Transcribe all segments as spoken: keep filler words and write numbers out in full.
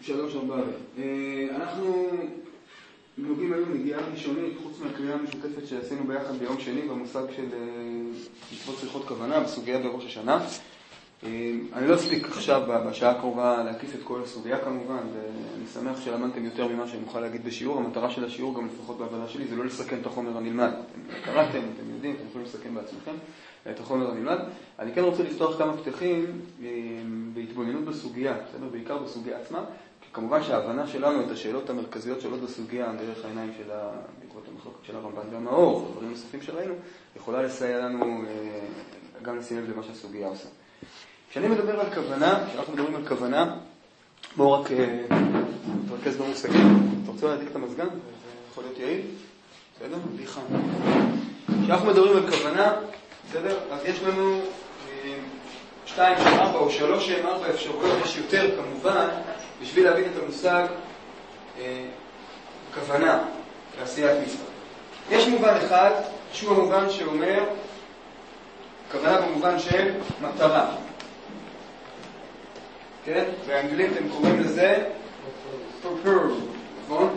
שלוש ארבע. אנחנו נוגעים היום נגיעה ראשונית, חוץ מהקריאה המשותפת שעשינו ביחד ביום שני, במושג של מצוות צריכות כוונה, בסוגיה בראש השנה. אני לא אספיק עכשיו בשעה הקרובה להקיף את כל הסוגיה כמובן, ואני שמח שלמדתם יותר ממה שאני מוכן להגיד בשיעור. המטרה של השיעור, גם לפחות בהבנה שלי, זה לא לסכם את החומר הנלמד. אתם קראתם, אתם יודעים, אתם יכולים לסכם בעצמכם את החומר הנלמד. אני כן רוצה לפתוח כמה פתחים בהתבוננות בסוגיה, בסדר? בעיקר בסוגיה עצמה, כי כמובן שההבנה שלנו את השאלות המרכזיות שעולות בסוגיה, דרך העיניים של בעקבות המחלוקת של הרמב"ן והמאור, ודברים נוספים שראינו, יכולה לסייע לנו גם לשים לב למה שהסוגיה עושה. כשאני מדבר על כוונה, כשאנחנו מדברים על כוונה, בואו רק נתרכז במושגים. אתה רוצה להדליק את המזגן? זה יכול להיות יעיל? בסדר? בלי חם. כשאנחנו מדברים על כוונה, בסדר? אז יש לנו שתיים שם ארבע או שלוש שם ארבע אפשרויות, יש יותר כמובן, בשביל להבין את המושג כוונה, לעשיית מצווה. יש מובן אחד, שהוא המובן שאומר, כוונה במובן של מטרה. כן? באנגלית הם קוראים לזה purpose, נכון?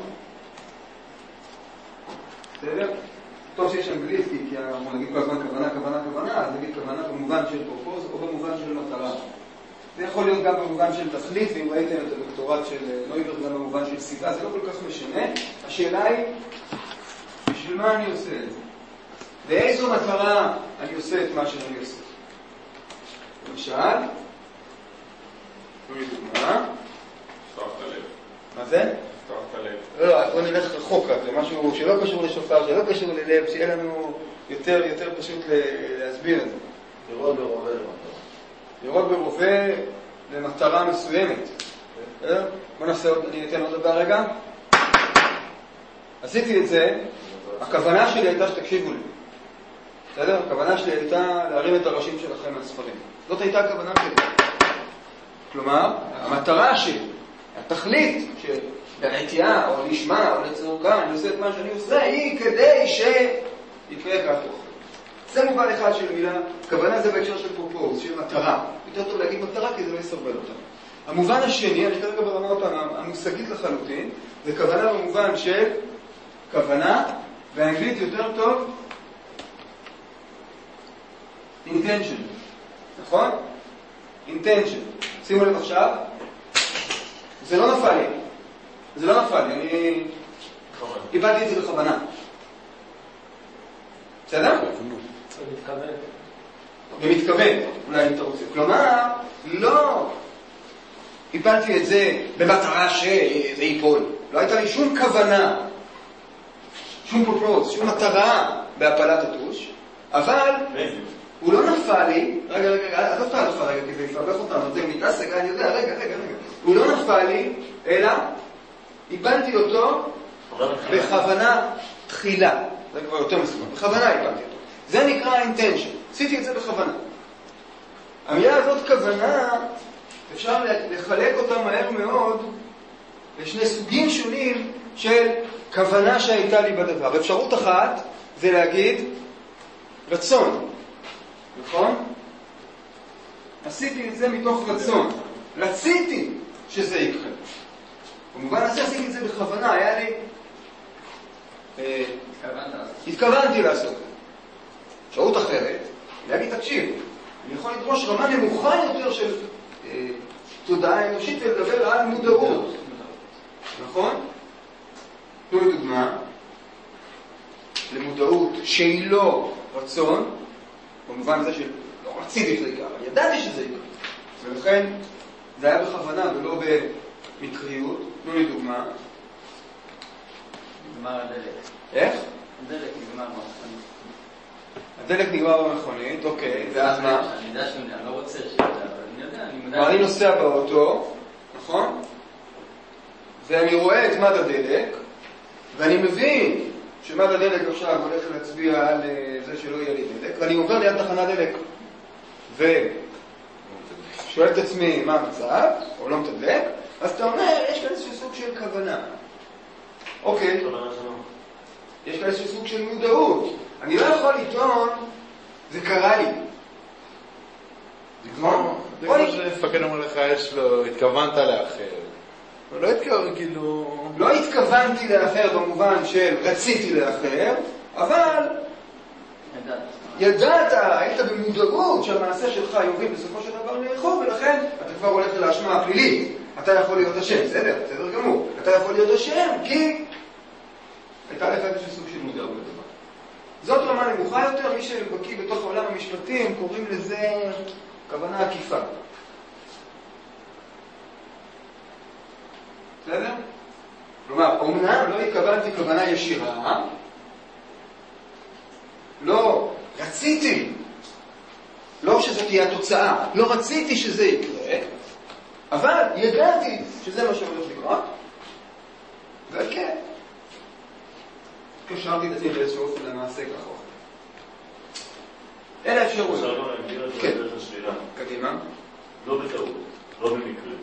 בסדר? טוב שיש אנגלית, כי אנחנו נגיד כל הזמן כוונה, כוונה, כוונה, אז נגיד כוונה במובן של purpose או במובן של מטרה. זה יכול להיות גם במובן של תכלית, ואם ראיתם את הדוקטורט של נויברג גם במובן של סיבה, זה לא כל כך משנה. השאלה היא, בשביל מה אני עושה את זה? באיזו מטרה אני עושה את מה שאני עושה? למשל, תנו לי דוגמה. לפתוח את הלב. מה זה? לפתוח את הלב. לא, לא, בוא נלך רחוק, זה משהו שלא קשור לשופר, שלא קשור ללב, שיהיה לנו יותר, יותר פשוט להסביר את זה. לראות ברובה למטרה. לראות ברובה למטרה מסוימת. בוא נעשה עוד, אני אתן עוד דבר רגע. עשיתי את זה, הכוונה שלי הייתה שתקשיבו לי. בסדר? הכוונה שלי הייתה להרים את הראשים שלכם מהספרים. זאת הייתה הכוונה שלי. כלומר, המטרה שלי, התכלית של הרתיעה או לשמה או לצורקה, אני עושה את מה שאני עושה, היא כדי שיקרה כך או אחר. זה מובן אחד של מילה, כוונה זה בהקשר של פרופוז, של מטרה. יותר טוב להגיד מטרה כי זה לא יסרבל אותנו. המובן השני, אני כרגע ברמה אותנו, המושגית לחלוטין, זה כוונה במובן של כוונה, באנגלית יותר טוב, intention, נכון? intention. שימו לב עכשיו, זה לא נפל לי, זה לא נפל לי, אני איבדתי את זה בכוונה. בסדר? במתכוון. במתכוון, אולי אם אתה רוצה. כלומר, לא איבדתי את זה במטרה שזה ייפול. לא הייתה לי שום כוונה, שום פרופוז, שום מטרה בהפלת הטוש, אבל הוא לא נפל לי, רגע, רגע, רגע, עד אותה נפל רגע, כי זה יפרבך אותנו, זה מתעסק, אני יודע, רגע, רגע, רגע. הוא לא נפל לי, אלא איבדתי אותו בכוונה תחילה. זה כבר יותר מסוים, בכוונה איבדתי אותו. זה נקרא intention. עשיתי את זה בכוונה. המילה הזאת כוונה, אפשר לחלק אותה מהר מאוד לשני סוגים שונים של כוונה שהייתה לי בדבר. אפשרות אחת זה להגיד רצון. נכון? עשיתי את זה מתוך רצון. רציתי שזה יקרה. במובן הזה עשיתי את זה בכוונה. היה לי... התכוונתי לעשות את זה. אפשרות אחרת, להגיד תקשיב, אני יכול לדרוש רמה נמוכה יותר של אה, תודעה אנושית ולדבר על מודעות. נכון? תנו לי דוגמה למודעות שהיא לא רצון, במובן הזה שלא רציתי שזה יקרה, אבל ידעתי שזה יקרה. ולכן זה היה בכוונה ולא במקריות. תנו לי דוגמה. נגמר הדלק. איך? הדלק נגמר במכונית. הדלק נגמר במכונית, אוקיי, ואז מה? אני יודע שאני לא רוצה שידע, אבל אני יודע, אני מודע. אני נוסע באוטו, נכון? ואני רואה את מד הדלק, ואני מבין שמד הדלק עכשיו הולך להצביע על זה שלא יהיה לי דלק, ואני עובר ליד תחנת דלק, ושואל את עצמי מה המצב, או לא מתדלק, אז אתה אומר, יש כאן איזשהו סוג של כוונה. אוקיי. יש כאן איזשהו סוג של מודעות. אני לא יכול לטעון, זה קרה לי. זה כמו שמפקד אומר לך, יש לו, התכוונת לאחר. לא התכוון, כאילו... לא התכוונתי לאחר במובן של רציתי לאחר, אבל ידעת, היית במודעות שהמעשה שלך יוביל בסופו של דבר לאחור, ולכן אתה כבר הולך לאשמה הפלילית. אתה יכול להיות השם, בסדר, בסדר גמור. אתה יכול להיות השם, כי הייתה לך איזשהו סוג של מודעות. זאת רמה נמוכה יותר, מי שבקיא בתוך עולם המשפטים קוראים לזה כוונה עקיפה. בסדר? כלומר, אומנם לא התכוונתי כוונה ישירה, לא רציתי, לא שזאת תהיה התוצאה, לא רציתי שזה יקרה, אבל ידעתי שזה מה שהולך לקרות, וכן, קשרתי את עצמי באיזשהו אופן למעשה ככה. אלה האפשרויות. אפשר לא להגדיר את זה בדרך השלילה. קדימה. לא בטעות, לא במקרה.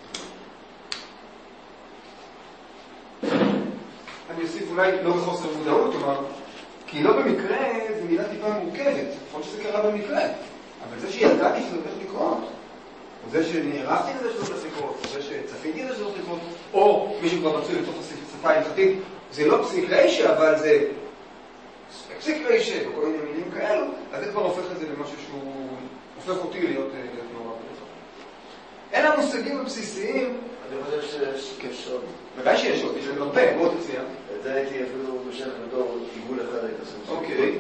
אני אוסיף אולי לא בחוסר מודעות, כלומר, כי לא במקרה זו מילה טיפה מורכבת, יכול שזה קרה במקרה, אבל זה שידעתי שזה הולך לקרות, או זה שנערכתי לזה שזה הולך לקרות, או זה שצפיתי לזה שזה הולך לקרות, או מישהו כבר מצוי לתוך השפה ההלכתית, זה לא פסיק ריישה, אבל זה פסיק ריישה, או כל מיני מילים כאלו, אז זה כבר הופך את זה למשהו שהוא הופך אותי להיות מעורב בזה. אלה המושגים הבסיסיים. אני חושב שיש קשר. ודאי שיש עוד, יש לנו הרבה, בוא תציע. את זה הייתי אפילו בשם בתור עיגול אחד היית עושה. אוקיי.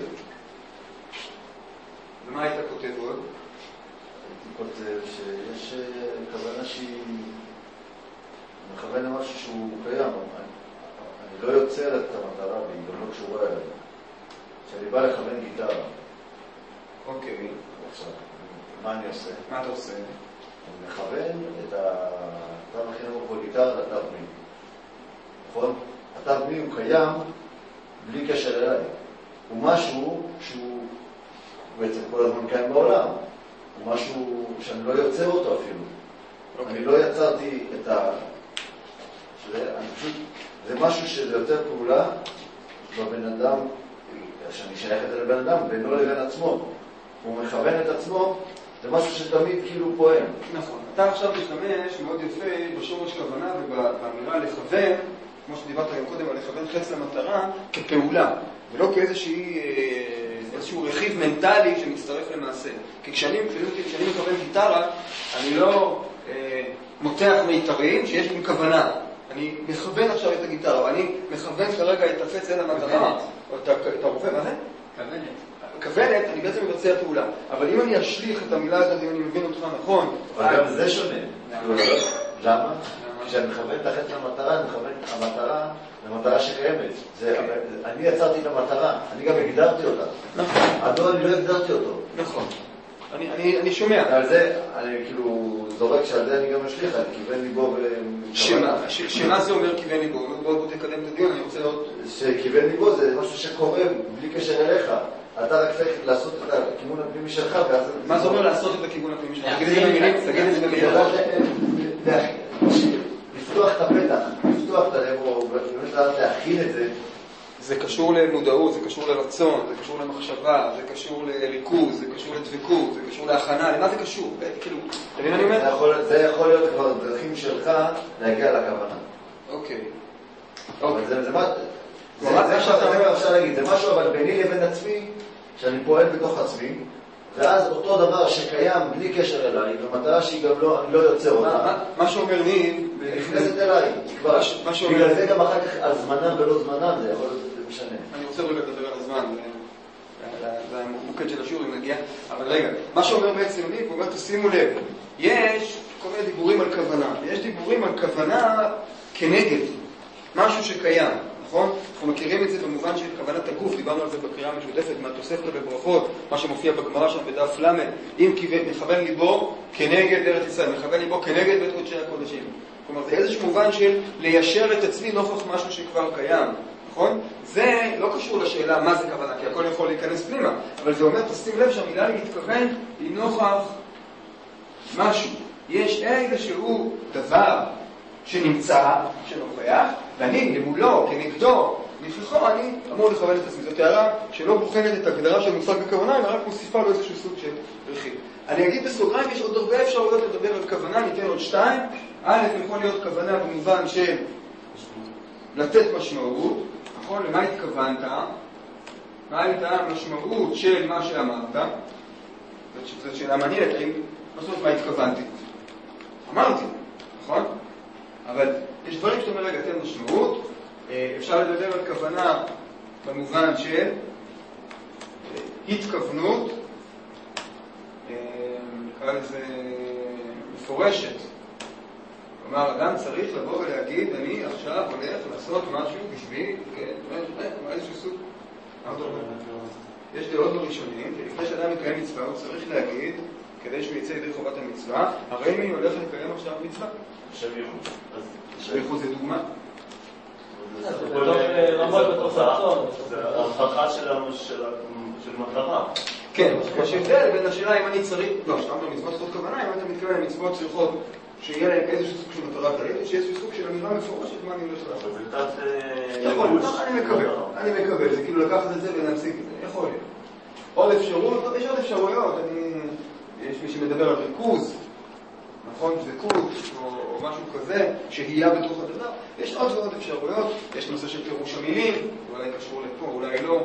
ומה היית כותב עוד? הייתי כותב שיש כוונה שהיא מכוון למשהו שהוא קיים. אני לא יוצר את המטרה והיא גם לא קשורה אליי. שאני בא לכוון גיטרה. אוקיי. עכשיו, מה אני עושה? מה אתה עושה? אני מכוון את התו הכי נמוך בגיטרה לתו מי. נכון? התו מי הוא קיים בלי קשר אליי. הוא משהו שהוא בעצם כל הזמן קיים בעולם. הוא משהו שאני לא יוצר אותו אפילו. Okay. אני לא יצרתי את ה... שזה, אני פשוט... זה משהו שזה יותר פעולה בבן אדם, שאני שייך את זה לבן אדם, בינו לבין עצמו. הוא מכוון את עצמו, זה משהו שתמיד כאילו פועם. נכון. אתה עכשיו משתמש מאוד יפה בשורש כוונה ובאמירה לכוון, כמו שדיברת גם קודם, על לכוון חץ למטרה, כפעולה, ולא כאיזשהו רכיב מנטלי שמצטרף למעשה. כי כשאני, כשאני מכוון גיטרה, אני לא אה, מותח מיתרים שיש לי כוונה. אני מכוון עכשיו את הגיטרה, ואני מכוון כרגע את החץ אל המטרה, או את הרופא, מה זה? כוונת. כוונת, אני בעצם מבצע פעולה. אבל אם אני אשליך את המילה הזאת, אם אני מבין אותך נכון... אבל גם זה שונה. למה? כשאני מכוון את החץ למטרה, אני מכוון את המטרה למטרה שקיימת. אני יצרתי את המטרה, אני גם הגדרתי אותה. נכון. עדו אני לא הגדרתי אותו. נכון. אני שומע. על זה, אני כאילו זורק שעל זה אני גם אשליך, אני כיוון ליבו שמה? שמה זה אומר כיוון ליבו? בואו תקדם את הדיון, אני רוצה עוד... שכיוון ליבו זה משהו שקורה בלי קשר אליך. אתה רק צריך לעשות את הכיוון הפנימי שלך, ואז... מה זה אומר לעשות את הכיוון הפנימי שלך? תגיד את זה במילים, תגיד את זה במילים. לפתוח את הפתח, לפתוח את הלב, או באמת להכין את זה. זה קשור למודעות, זה קשור לרצון, זה קשור למחשבה, זה קשור לריכוז, זה קשור לדבקות, זה קשור להכנה, למה זה קשור? כאילו, תבין אני אומר? זה יכול להיות כבר דרכים שלך להגיע לכוונה. אוקיי. אבל זה מה... זה משהו אבל ביני לבין עצמי, שאני פועל בתוך עצמי, ואז אותו דבר שקיים בלי קשר אליי, במטרה שהיא גם לא, אני לא יוצר אותה. מה שאומר לי... נכנסת אליי, כבר. בגלל זה גם אחר כך על זמנם ולא זמנם, זה יכול להיות משנה. אני רוצה רגע לדבר על הזמן, זה המוקד של השיעור אם נגיע, אבל רגע, מה שאומר בעצם לי, הוא אומר, תשימו לב, יש כל מיני דיבורים על כוונה, יש דיבורים על כוונה כנגד, משהו שקיים. נכון? אנחנו מכירים את זה במובן של כוונת הגוף, דיברנו על זה בקריאה המשותפת, מהתוספתא בברכות, מה שמופיע בגמרא שם בדף למד, אם מכוון ליבו כנגד ארץ ישראל, מכוון ליבו כנגד בית קודשי הקודשים. כלומר, זה איזשהו מובן של ליישר את עצמי נוכח משהו שכבר קיים, נכון? זה לא קשור לשאלה מה זה כוונה, כי הכל יכול להיכנס פנימה, אבל זה אומר, תשים לב שהמילה להתכוון היא נוכח משהו. יש איזשהו דבר שנמצא, שנוכח, ואני, למולו, כנגדו, לפחות אני אמור לכוון את עצמי. זו הערה שלא בוחנת את הגדרה של מושג הכוונה, אלא רק מוסיפה לו איזשהו סוג של רכיב. אני אגיד בסוגריים, יש עוד הרבה אפשרויות לדבר על כוונה, ניתן עוד שתיים. א' יכול להיות כוונה במובן של לתת משמעות, נכון? למה התכוונת? מה הייתה המשמעות של מה שאמרת? זאת שאלה מעניינת, האם, מה זאת אומרת מה התכוונתי? אמרתי, נכון? אבל יש דברים שאתה אומר רגע, תן משמעות, אפשר לדבר על כוונה במובן של התכוונות, נקרא לזה מפורשת. כלומר, אדם צריך לבוא ולהגיד, אני עכשיו הולך לעשות משהו בשביל, כן, מה איזשהו סוג? יש דעות בראשונים, שלפני שאדם מקיים מצווה, הוא צריך להגיד, כדי שהוא יצא ידי חובת המצווה, הרי מי הולך לקיים עכשיו מצווה? שביחות. שביחות זה דוגמה. זה ההוכחה של מטרה. כן, יש הבדל בין השאלה אם אני צריך, לא, שאתה אומר מצוות צריכות כוונה, אם אתה מתכוון למצוות צריכות שיהיה להם איזשהו סוג של מטרה כללית, שיש סוג של אמירה מפורשת מה אני הולך לעשות. זה קצת... יכול, אני מקבל, אני מקבל, זה כאילו לקחת את זה ולהפסיק את זה, יכול להיות. עוד אפשרות, יש עוד אפשרויות, יש מי שמדבר על ריכוז, נכון, דבקות או משהו כזה, שהייה בתוך הדבר, יש עוד ועוד אפשרויות, יש נושא של פירוש המילים, אולי קשור לפה, אולי לא.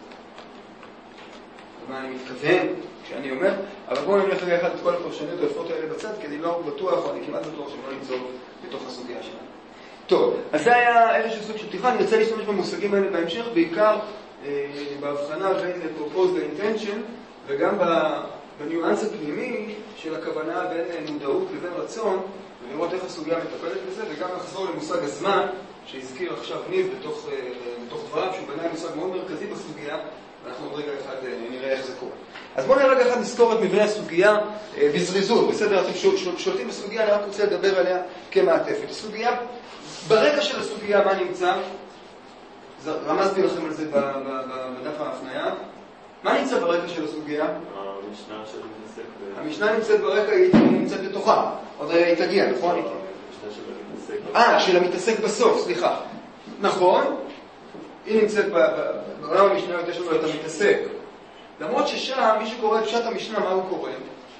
מה אני מתכוון כשאני אומר, אבל בואו נלך רגע אחד את כל הפרשניות היפות האלה בצד, כי אני לא בטוח, או אני כמעט בטוח שלא נמצא בתוך הסוגיה שלנו. טוב, אז זה היה איזשהו סוג של פתיחה, אני רוצה להשתמש במושגים האלה בהמשך, בעיקר אה, בהבחנה בין proposed intention, וגם בניואנס הפנימי של הכוונה בין מודעות לבין רצון, ולראות איך הסוגיה מטפלת בזה, וגם לחזור למושג הזמן, שהזכיר עכשיו ניב בתוך, אה, בתוך דבריו, שהוא בנה מושג מאוד מרכזי בסוגיה, ואנחנו עוד רגע אחד נראה איך זה קורה. אז בואו נראה רגע אחד נזכור את מבנה הסוגיה בזריזות. בסדר, אתם שולטים בסוגיה, אני רק רוצה לדבר עליה כמעטפת. הסוגיה, ברקע של הסוגיה, מה נמצא? רמזתי לכם על זה בדף ההפניה. מה נמצא ברקע של הסוגיה? המשנה של מתעסק. המשנה נמצאת ברקע, היא נמצאת בתוכה. עוד רגע היא תגיע, נכון? המשנה של המתעסק. אה, של המתעסק בסוף, סליחה. נכון? היא נמצאת בעולם המשנה, יש לנו את המתעסק. למרות ששם, מי שקורא את פשט המשנה, מה הוא קורא?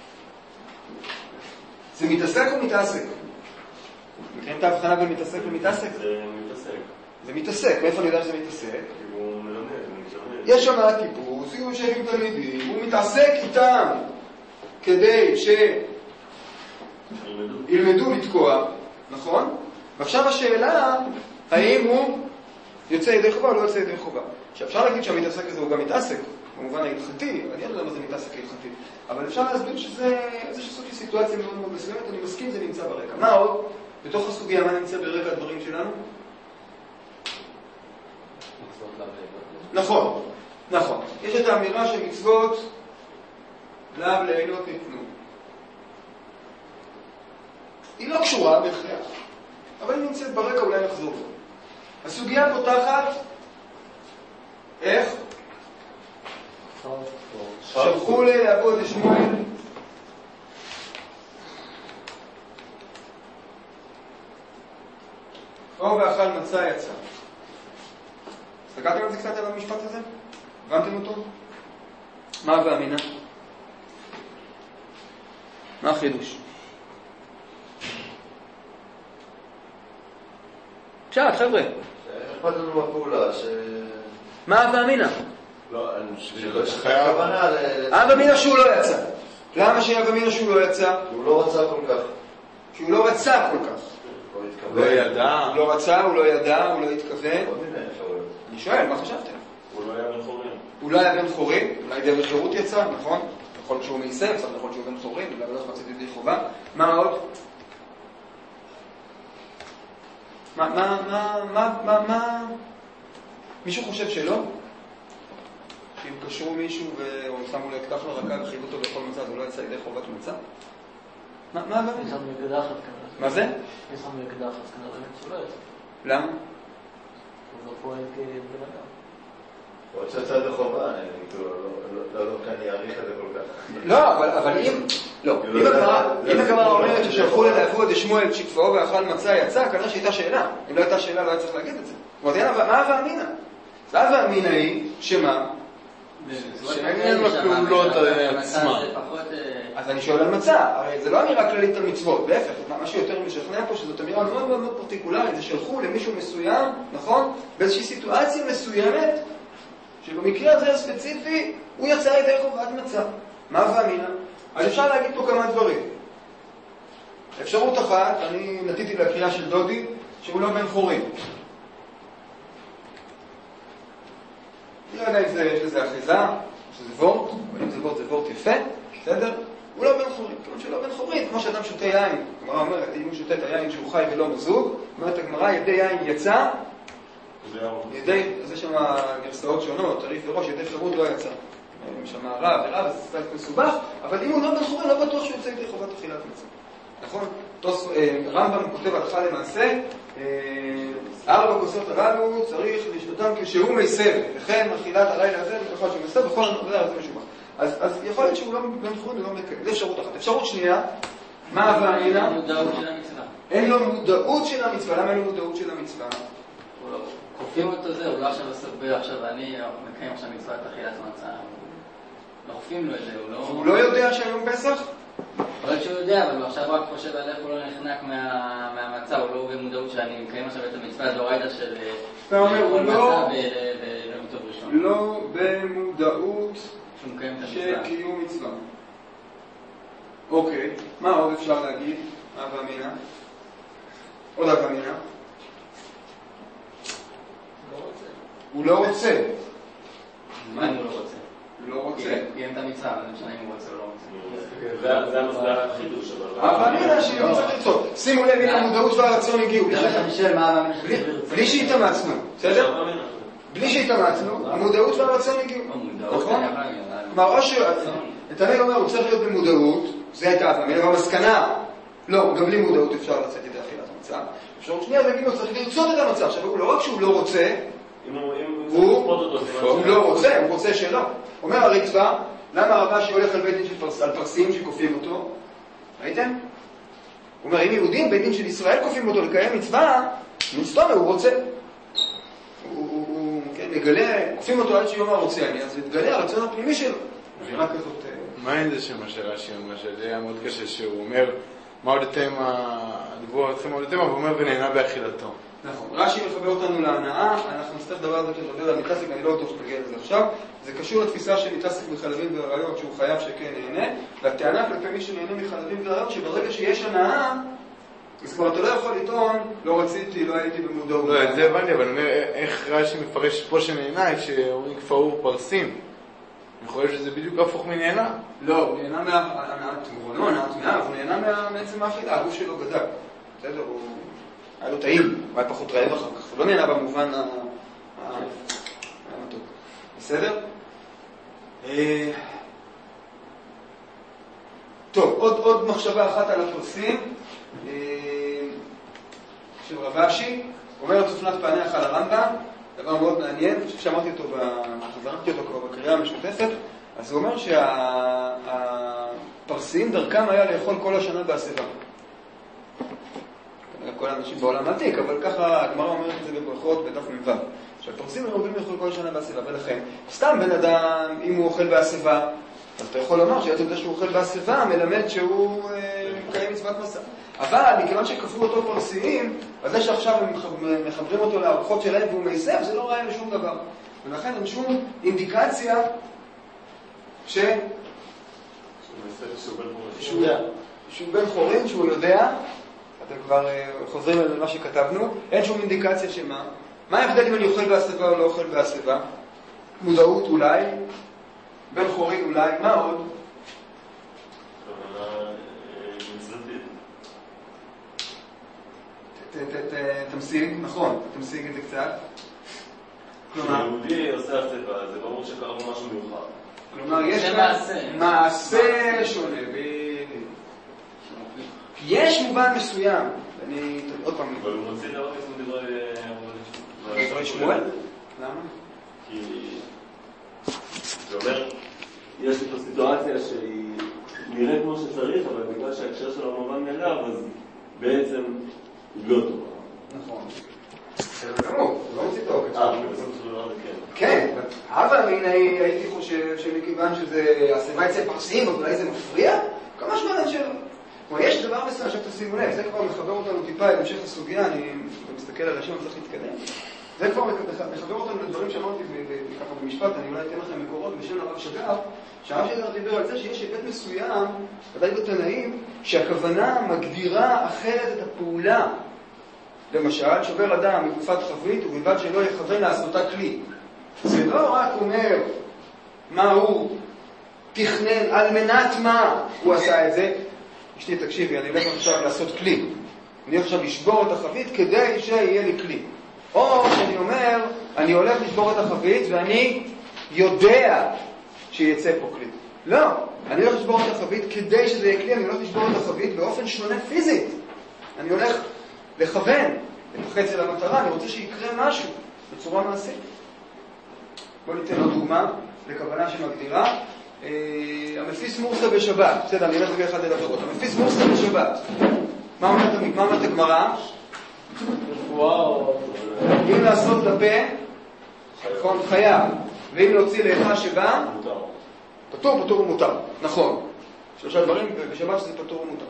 זה מתעסק או מתעסק? מכירים את ההבחנה בין מתעסק ומתעסק? זה מתעסק. זה מתעסק. מאיפה אני יודע שזה מתעסק? כי הוא מלמד, הוא מתלמד. יש שם הטיפוס, הוא יושב עם תלמידים, הוא מתעסק איתם כדי שילמדו לתקוע, נכון? ועכשיו השאלה, האם הוא יוצא ידי חובה או לא יוצא ידי חובה. עכשיו, אפשר להגיד שהמתעסק הזה הוא גם מתעסק, במובן ההלכתי, אני לא יודע מה זה מתעסק הלכתי, אבל אפשר להסביר שזה איזושהי סוג של סיטואציה מאוד מאוד מסוימת, אני מסכים, זה נמצא ברקע. מה עוד? בתוך הסוגיה, מה נמצא ברקע הדברים שלנו? נכון, נכון. יש את האמירה של מצוות לאו ליהנות ניתנו. היא לא קשורה בהכרח, אבל היא נמצאת ברקע, אולי נחזור. הסוגיה פותחת, איך? שלחו לעבוד שמואל או ואכל מצה יצא. הסתכלתם על זה קצת על המשפט הזה? הבנתם אותו? מה והמינה? מה החידוש? פשט, חבר'ה. אכפת לנו בפעולה ש... מה והמינה? לא, אני חושב שהכוונה... אבא מינה שהוא לא יצא. למה שאבא מינה שהוא לא יצא? הוא לא רצה כל כך. כי הוא לא רצה כל כך. לא ידע. הוא לא רצה, הוא לא ידע, הוא לא התכוון. כל מיני אפשרויות. אני שואל, מה חשבתם? הוא לא היה בן חורים. הוא לא היה בן חורים, אולי דרך חירות יצא, נכון? יכול להיות שהוא מייסר, יכול להיות שהוא בן חורים, אולי לא חצית ידי חובה. מה עוד? מה, מה, מה, מה, מה, מה? מישהו חושב שלא? שאם קשרו מישהו או שמו לו אקדח לרקה וחייבו אותו בכל מצב, הוא לא יצא ידי חובת מצב? מה, מה הבא? יש לנו אקדח אז כנראה. מה זה? יש לנו אקדח אז כנראה באמת שלא יצא. למה? הוא לא פועל כבן אדם. הוא רוצה צד לחובה, לא כאן יעריך את זה כל כך. לא, אבל אם... לא, אם הגמרא אומרת ששלחו לעבוד שמואל שכפאו ואכל מצה יצא, כנראה שהייתה שאלה. אם לא הייתה שאלה, לא היה צריך להגיד את זה. זאת אומרת, מה הווה אמינה? הווה אמינה היא שמה? שאין לה פעולות עצמה. אז אני שואל על מצה, הרי זה לא אמירה כללית על מצוות, להפך, מה שיותר משכנע פה שזאת אמירה מאוד מאוד מאוד פרטיקולרית, זה שלחו למישהו מסוים, נכון? באיזושהי סיטואציה מסוימת, שבמקרה הזה הספציפי, הוא יצא ידי חובת מצה. מה ואמינה? אז אפשר להגיד פה כמה דברים. אפשרות אחת, אני נתיתי לקריאה של דודי, שהוא לא בן חורים. אני לא יודע אם יש לזה אחיזה, שזה וורט, אבל אם זה וורט זה וורט יפה, בסדר? הוא לא בן חורים, כיוון שלא בן חורים, כמו שאדם שותה יין, הגמרא אומרת, אם הוא שותה את היין שהוא חי ולא מזוג, אומרת הגמרא, ידי יין יצא, ידי, אז יש שם גרסאות שונות, תריף וראש, ידי חירות לא יצא. יש שם רב ורב, אז זה קצת מסובך, אבל אם הוא לא בן חורים, לא בטוח שהוא יוצא ידי חובת אכילת מצה. נכון? רמב"ם כותב הלכה למעשה, ארבע כוסות הללו צריך לשתותם כשהוא מסב, וכן אכילת הלילה הזה, בכל שהוא מסב, בכל הנובע הזה משובח. אז, אז יכול להיות שהוא לא בן חורים ולא מקיים. זה אפשרות אחת. אפשרות שנייה, מה ואמינה? אין לו מודעות של המצווה. אין לו מודעות של המצווה. למה אין לו מודעות של המצווה? כופים אותו זה, הוא לא עכשיו סובר, עכשיו אני מקיים עכשיו מצוות אכילת מצה. לא כופים לו את זה, הוא לא... הוא לא יודע שהיום פסח? אולי שהוא יודע, אבל הוא עכשיו רק חושב על איך הוא לא נחנק מהמצה, הוא לא במודעות שאני מקיים עכשיו את המצווה דורייתא של... אתה אומר, הוא לא... ולא טוב ראשון. לא במודעות שהוא מקיים את של המצווה. קיום מצווה. אוקיי, מה עוד אפשר להגיד? מה ואמינה? עוד ואמינה? הוא לא רוצה. מה אם הוא לא רוצה? הוא לא רוצה. קיים את המצווה, אבל משנה אם הוא רוצה או לא רוצה. זה המסגר החידוש, אבל... אבל אמינה שהיא לא צריך לרצות. שימו לב, הנה המודעות והרצון הגיעו. בלי שהתאמצנו, בסדר? בלי שהתאמצנו, המודעות והרצון הגיעו. נכון? כלומר, או ש... נתנאל אומר, הוא צריך להיות במודעות, זה הייתה אמינה, והמסקנה, לא, גם בלי מודעות אפשר לצאת את אכילת המצה. אפשרות שנייה, להגיד לו, צריך לרצות את המצה. עכשיו, הוא לא רק שהוא לא רוצה, הוא לא רוצה, הוא רוצה שלא. אומר הרצפה, למה הרבה שהולך על בית דין על פרסים שכופים אותו? ראיתם? הוא אומר, אם יהודים, בית דין של ישראל כופים אותו לקיים מצווה, מצווה הוא רוצה. הוא מגלה, כופים אותו עד שיום הרוצה, אז מתגלה הרצון הפנימי שלו. אווירה כזאת... מה אין זה שמה שרש"י אומר, שזה היה מאוד קשה, שהוא אומר, מה הודתם, הדיבור אתכם הודתם, אבל הוא אומר ונהנה באכילתו. נכון, רש"י מחבר אותנו להנאה, אנחנו נצטרך דבר הזה כדבר על מתעסק, אני לא בטוח שנגיע לזה עכשיו, זה קשור לתפיסה של מתעסק בחלבים ועריות שהוא חייב שכן נהנה, והטענה כלפי מי שנהנה מחלבים ועריות שברגע שיש הנאה, אז כבר אתה לא יכול לטעון, לא רציתי, לא הייתי במודעות. לא, את זה הבנתי, אבל אני אומר, איך רש"י מפרש פה שנהנה, שאומרים כפאור פרסים? אני חושב שזה בדיוק הפוך מנהנה. לא, הוא נהנה מהנעת גרונו, הנעת מאה, הוא נהנה מעצם האכילה, הגוף שלו גדל. בסדר, הוא... היה לו טעים, הוא היה פחות רעב אחר כך, הוא לא נהנה במובן המתוק. בסדר? טוב, עוד, עוד מחשבה אחת על הפרסים של רב אשי, אומר צופנת פעניך על הרמב"ם, דבר מאוד מעניין, אני חושב שאמרתי אותו, חזרתי אותו כבר בקריאה המשותפת, אז הוא אומר שהפרסים דרכם היה לאכול כל השנה בהסבה. כל האנשים בעולם עתיק, אבל ככה הגמרא אומרת את זה בברכות בדף מ"ו. שהפרסים הם רבים לאכול כל שנה בהסבה, ולכן סתם בן אדם, אם הוא אוכל בהסבה, אז אתה יכול לומר שעצם זה שהוא אוכל בהסבה מלמד שהוא מקיים מצוות מסע. אבל מכיוון שכפו אותו פרסיים, אז זה שעכשיו הם מחברים אותו לארוחות שלהם והוא מייסף, זה לא ראה לשום דבר. ולכן אין שום אינדיקציה ש... שהוא בן חורין, שהוא יודע, אתם כבר חוזרים על מה שכתבנו, אין שום אינדיקציה שמה. מה ההבדל אם אני אוכל בהסבה או לא אוכל בהסבה? מודעות אולי, בן חורין אולי, מה עוד? תמשיג, נכון, תמשיג את זה קצת. כשהיהודי עושה הסבה, זה ברור שקרה בו משהו מיוחד. כלומר, יש מעשה שונה. יש מובן מסוים, אני עוד פעם... אבל הוא מוציא את הרקס מדברי... דברי שמואל? למה? כי... זה אומר, יש פה סיטואציה שהיא נראית כמו שצריך, אבל בגלל שההקשר שלו מובן מאליו, אז בעצם היא לא טובה. נכון. בסדר גמור, לא מוציא את הרקס. אה, בסופו של דבר זה כן. כן, אבל הנה הייתי חושב שמכיוון שזה הסבה אצל פרסים, אז אולי זה מפריע? כמה זמן שלו. כלומר, יש דבר מסוים שאתה שימו לב, זה כבר מחבר אותנו טיפה להמשך הסוגיה, אני מסתכל על השם, צריך להתקדם. זה כבר מחבר אותנו לדברים שאמרתי ככה במשפט, אני אולי אתן לכם מקורות בשם הרב שגר, שהרב שגר דיבר על זה שיש היבט מסוים, ודאי בתנאים, שהכוונה מגדירה אחרת את הפעולה. למשל, שובר אדם מגופת חבית ובלבד שלא יכוון לעשותה כלי. זה לא רק אומר מה הוא תכנן, על מנת מה הוא עשה את זה. אשתי, תקשיבי, אני הולך עכשיו לעשות כלי. אני הולך עכשיו לשבור את החבית כדי שיהיה לי כלי. או שאני אומר, אני הולך לשבור את החבית ואני יודע שיצא פה כלי. לא, אני הולך לשבור את החבית כדי שזה יהיה כלי, אני הולך לשבור את החבית באופן שונה פיזית. אני הולך לכוון את החצי למטרה, אני רוצה שיקרה משהו בצורה מעשית. בואו ניתן עוד דוגמה לכוונה שמגדירה. אה, המפיס מורסה בשבת, בסדר, אני אלך אחד אל עבירות. המפיס מורסה בשבת. מה אומרת הגמרא? וואו. אם לעשות לפה, נכון, חייב. ואם להוציא לאחד שבא, פטור, פטור ומותר. נכון. שלושה דברים, בשבת שזה פטור ומותר.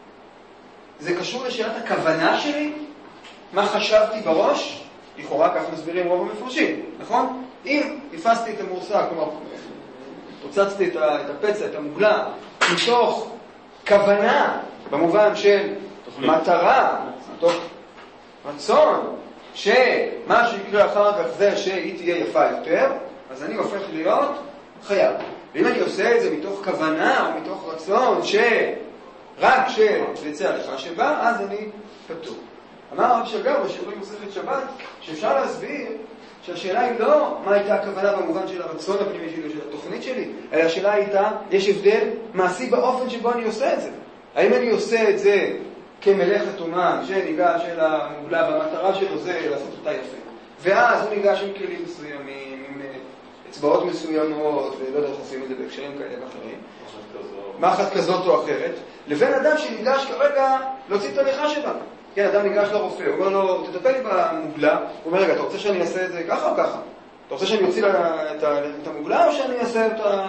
זה קשור לשאלת הכוונה שלי? מה חשבתי בראש? לכאורה כך מסבירים רוב המפרשים, נכון? אם הפסתי את המורסה, כלומר, פוצצתי את הפצע, את המוגלה, מתוך כוונה, במובן של מטרה, מתוך רצון, שמה שיקרה אחר כך זה שהיא תהיה יפה יותר, אז אני הופך להיות חייב. ואם אני עושה את זה מתוך כוונה או מתוך רצון שרק שיצא לך שבא, אז אני פטור. אמר הרב שגר בשיעורים מסכת שבת, שאפשר להסביר שהשאלה היא לא מה הייתה הכוונה במובן של הרצון הפנימי שלי, של התוכנית שלי, אלא השאלה הייתה, יש הבדל מעשי באופן שבו אני עושה את זה. האם אני עושה את זה כמלאכת אומן, שניגש אל המוגלה, והמטרה שלו זה לעשות אותה יפה. ואז הוא ניגש עם כלים מסוימים, עם אצבעות מסוימות, ולא יודע איך עושים את זה בהקשרים כאלה ואחרים. מחט כזאת או אחרת, לבין אדם שניגש כרגע להוציא את הליכה שלה. כן, אדם ניגש לרופא, הוא אומר לו, תטפל לי במוגלה. הוא אומר, רגע, אתה רוצה שאני אעשה את זה ככה או ככה? אתה רוצה שאני אוציא את המוגלה או שאני אעשה את ה...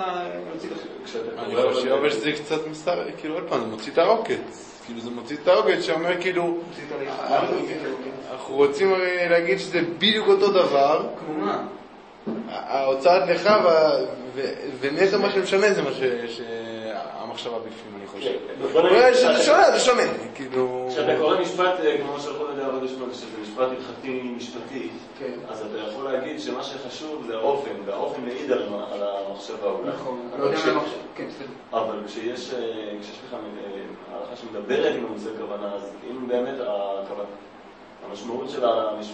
אני חושב שזה קצת מסתר, כאילו עוד פעם, זה מוציא את הרוקט. כאילו זה מוציא את הרוקט שאומר כאילו, אנחנו רוצים להגיד שזה בדיוק אותו דבר. כמו מה? ההוצאת לך ונטע מה שמשנה זה מה שהמחשבה בפנים, אני חושב. זה שונה, זה שונה. כשאתה קורא משפט, כמו שהלכו לדעת עוד משפט, שזה משפט הלכתי משפטי, אז אתה יכול להגיד שמה שחשוב זה האופן, והאופן מעיד על המחשבה. נכון, אבל כשיש לך הערכה שמדברת עם המושג כוונה, אז אם באמת המשמעות של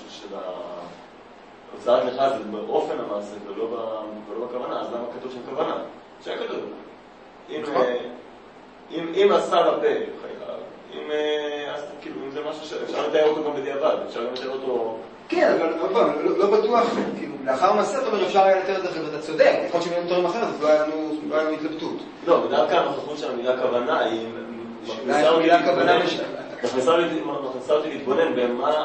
הוצאת לך זה באופן המעשה ולא בכוונה, אז למה כתוב שם כוונה? שהיה כתוב. אם עשה לפה חייב, אם זה משהו שאפשר לתאר אותו גם בדיעבד, אפשר גם לתאר אותו... כן, אבל לא בטוח, כאילו, לאחר מעשה אתה אומר אפשר היה לתאר את זה, ואתה צודק, יכול להיות שמיים תארים אחרת, אז לא היה לנו התלבטות. לא, בדווקא הנוכחות של המילה כוונה היא... המילה כוונה מכניסה אותי להתבונן במה...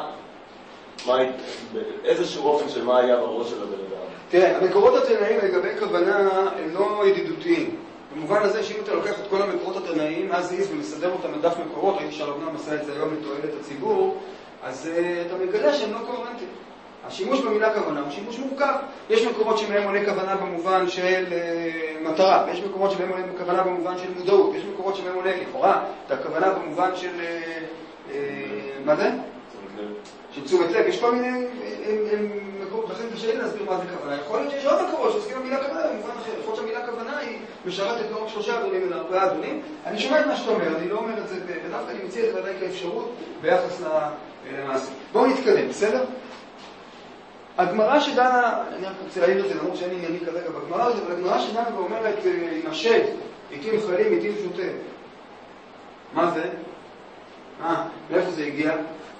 באיזשהו אופן של מה היה בראש של הבן אדם. תראה, המקורות התנאים לגבי כוונה הם לא ידידותיים. במובן הזה שאם אתה לוקח את כל המקורות התנאים, אז איז ומסדר אותם בדף מקורות, ראיתי שהרבנם עשה את זה היום לתועלת הציבור, אז uh, אתה מגלה שהם לא קוהרנטיים. השימוש במילה כוונה הוא שימוש מורכב. יש מקורות שבהם עולה כוונה במובן של uh, מטרה, ויש מקורות שבהם עולה כוונה במובן של מודעות, יש מקורות שבהם עולה לכאורה את הכוונה במובן של... Uh, uh, מה זה? של תשומת לב, יש כל מיני מקורות, לכן קשה לי להסביר מה זה כוונה. יכול להיות שיש עוד מקורות שעוסקים במילה כוונה, במובן אחר. יכול להיות שהמילה כוונה היא משרתת לא רק שלושה אדונים, אלא ארבעה אדונים. אני שומע את מה שאתה אומר, אני לא אומר את זה, ודווקא אני מציע את זה ודאי כאפשרות ביחס למעשה. בואו נתקדם, בסדר? הגמרא שדנה, אני רק רוצה להעיר את זה, למרות שאין ענייני כרגע בגמרא הזאת, אבל הגמרא שדנה ואומרת, עם השד, עיתים חיילים, עיתים שוטה. מה זה? אה, מאיפה זה הגיע?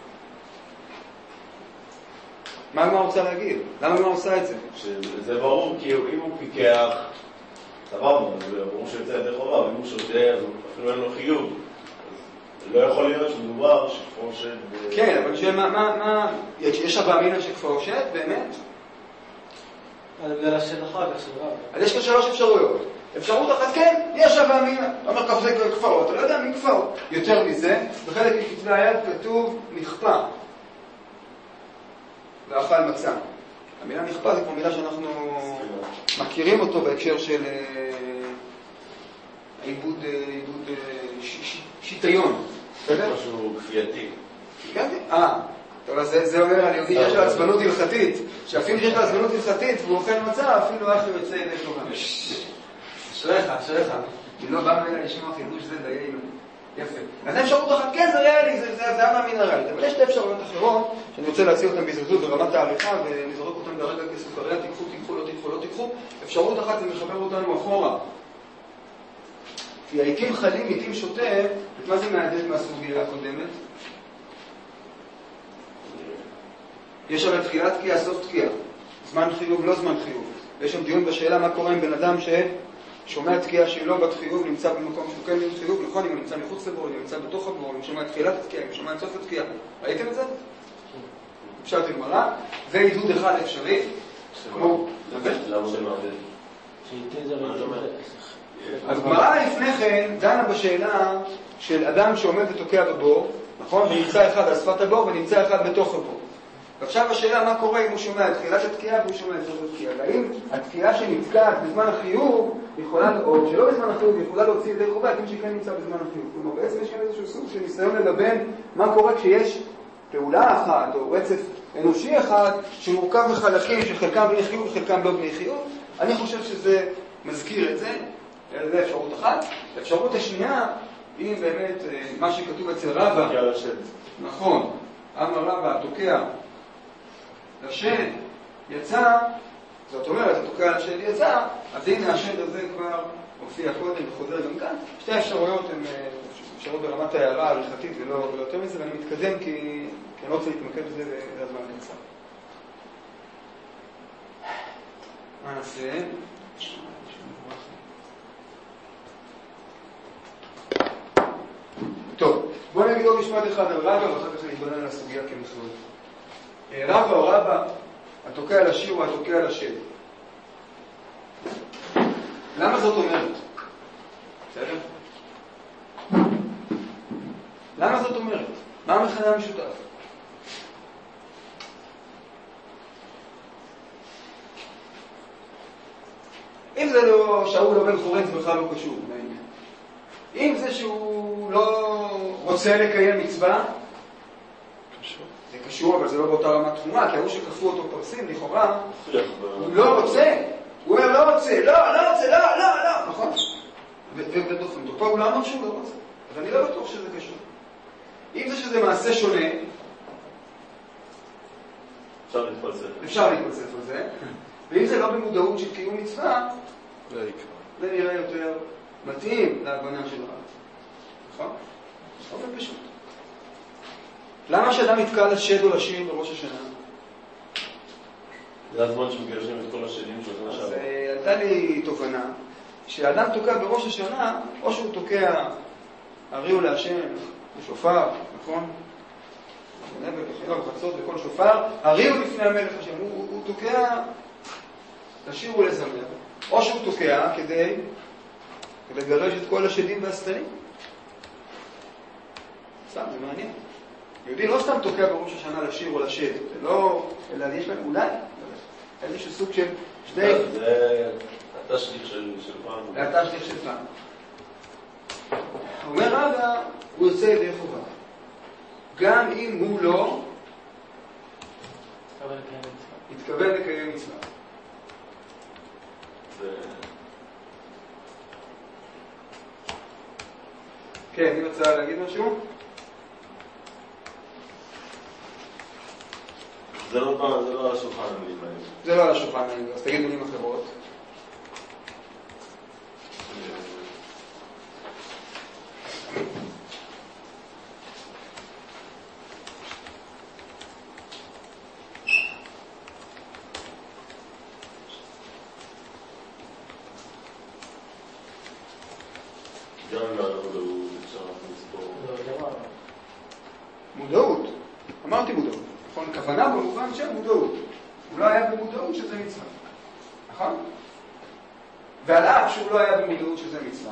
מה הגמרא רוצה להגיד? למה הגמרא עושה את זה? זה ברור, כי אם הוא פיקח, סבבה, זה ברור שיוצא ידי חובה, ואם הוא שותה, אז אפילו אין לו חיוב. לא יכול להיות שמדובר שכפו שד... כן, אבל שמה, מה, מה... יש אבא אמינה שכפו שד, באמת? זה לשד אחר כך של רב. אז יש כאן שלוש אפשרויות. אפשרות אחת כן, יש הווה אמינא. אתה אומר כ"זה כפרות, אתה לא יודע מי כפרות. יותר מזה, בחלק מכתבי היד כתוב נכפה. ואכל מצה. המילה נכפה זה כמו מילה שאנחנו מכירים אותו בהקשר של עיבוד שיטיון. משהו כפייתי. כן, אה. אבל זה אומר על יהודי שיש לו עצבנות הלכתית, שאפילו שיש לו עצבנות הלכתית והוא אוכל מצה, אפילו אחר יוצא ידי שלו גם. אשריך, אשריך. אם לא בא ממנה לשמוע חידוש זה דיינו. יפה. אז האפשרות אחת, כן, זה ריאלי, זה אמה מינרלית. אבל יש שתי אפשרויות אחרות, שאני רוצה להציע אותן בזריזות ברמת העריכה, ונזרוק אותן ברגע כסוכריה, תיקחו, תיקחו, לא תיקחו, לא תיקחו. אפשרות אחת זה מחבר אותנו אחורה. כי העיתים חלים, עיתים שוטה, את מה זה מעדד מהסוגיה הקודמת? יש הרי תחילת תקיעה, סוף תקיעה. זמן חיוב, לא זמן חיוב. ויש שם דיון בשאלה מה קורה עם בן אדם ששומע תקיעה שהיא לא בת חיוב, נמצא במקום שהוא כן חיוב, נכון, אם הוא נמצא מחוץ לבור, אם הוא נמצא בתוך הבור, אם הוא שומע תחילת תקיעה, אם הוא שומע סוף התקיעה. ראיתם את זה? אפשרתי גמרא, ועידוד אחד אפשרי. כמו... למה זה מעדד? שעיתי זה רצון. אז גמרא לפני כן דנה בשאלה של אדם שעומד ותוקע בבור, נכון? ונמצא אחד על שפת הבור ונמצא אחד בתוך הבור. ועכשיו השאלה מה קורה אם הוא שומע את תחילת התקיעה והוא שומע את סוף התקיעה. והאם התקיעה שנתקעת בזמן החיוב יכולה, או שלא בזמן החיוב, יכולה להוציא ידי חובה, אם שכן נמצא בזמן החיוב. כלומר, בעצם יש כאן איזשהו סוג של ניסיון ללבן מה קורה כשיש פעולה אחת או רצף אנושי אחד שמורכב מחלקים שחלקם בני חיוב וחלקם לא בני חיוב. אני חושב שזה מזכיר את זה. זה אפשרות אחת. האפשרות השנייה היא באמת מה שכתוב אצל רבא. תוקע לשד. נכון. אמר רבא, תוקע לשד יצא, זאת אומרת, התוקע לשד יצא, אז הנה השד הזה כבר הופיע קודם וחוזר גם כאן. שתי האפשרויות הן אפשרות ברמת ההערה ההלכתית ולא יותר מזה, ואני מתקדם כי אני לא רוצה להתמקד בזה לזמן קצר. מה נעשה? טוב, בואו נגיד עוד משפט אחד על רבא, ואחר כך נתבונן על הסוגיה כמכלול. רבא או רבא, התוקע לשיר או התוקע לשד. למה זאת אומרת? בסדר? למה זאת אומרת? מה המכנה המשותף? אם זה לא שאול או בן חורץ בכלל לא קשור, אם זה שהוא לא רוצה לקיים מצווה, זה קשור, אבל זה לא באותה רמת תחומה, כי הוא שכפו אותו פרסים, לכאורה, הוא לא רוצה, הוא אומר לא רוצה, לא, לא רוצה, לא, לא, לא, נכון? ודופן אותו, פה הוא לא אמר שהוא לא רוצה, אז אני לא בטוח שזה קשור. אם זה שזה מעשה שונה, אפשר להתפלסף. אפשר להתפלסף על זה, ואם זה לא במודעות של קיום מצווה, זה נראה יותר מתאים להבנה של רב. נכון? אופן פשוט. למה שאדם יתקע לשד או לשיר בראש השנה? זה הזמן שמגרשים את כל השדים של השנה אז שעברה. הייתה לי תובנה שהאדם תוקע בראש השנה, או שהוא תוקע הריעו להשם בשופר, נכון? בנבל, בחילה, בחצות, בכל שופר, הריעו לפני המלך השם, הוא, הוא, הוא תוקע לשיר ולזמר, או שהוא תוקע כדי לגרש את כל השדים והסתרים. סתם, זה מעניין. יהודי לא סתם תוקע בראש השנה לשיר או לשד, זה לא, אלא יש להם אולי, איזשהו סוג של שני... זה התשליך של פעם. זה התשליך של פעם. אומר רבא, הוא יוצא ידי חובה. גם אם הוא לא התכוון לקיים מצווה. כן, אני רוצה להגיד משהו? זה לא על השולחן המילים האלה. זה לא על השולחן המילים, אז תגיד מילים אחרות. גם אם לא מודעות, אפשר לספור. מודעות. אמרתי מודעות. נכון, כוונה במובן של מודעות. הוא לא היה במודעות שזה מצווה. נכון? ועל אף שהוא לא היה במודעות שזה מצווה.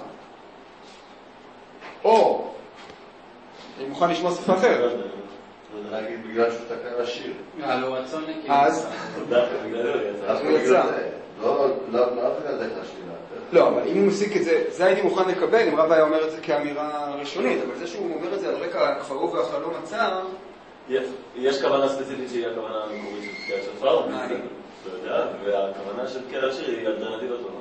או, אני מוכן לשמוע שפה אחרת. להגיד בגלל שהוא תקע לשיר. אה, לא רצון נקי. אז? אז הוא יצא. לא, לא בגלל זה לשיר. לא, אבל אם הוא מסיק את זה, זה הייתי מוכן לקבל, אם רב היה אומר את זה כאמירה ראשונית, אבל זה שהוא אומר את זה על רקע כפרו והחלום הצער... יש כוונה ספציפית שהיא הכוונה המקורית של תקיעת שופר, והכוונה של תקיעת השיר היא אלטרנטיבה טובה.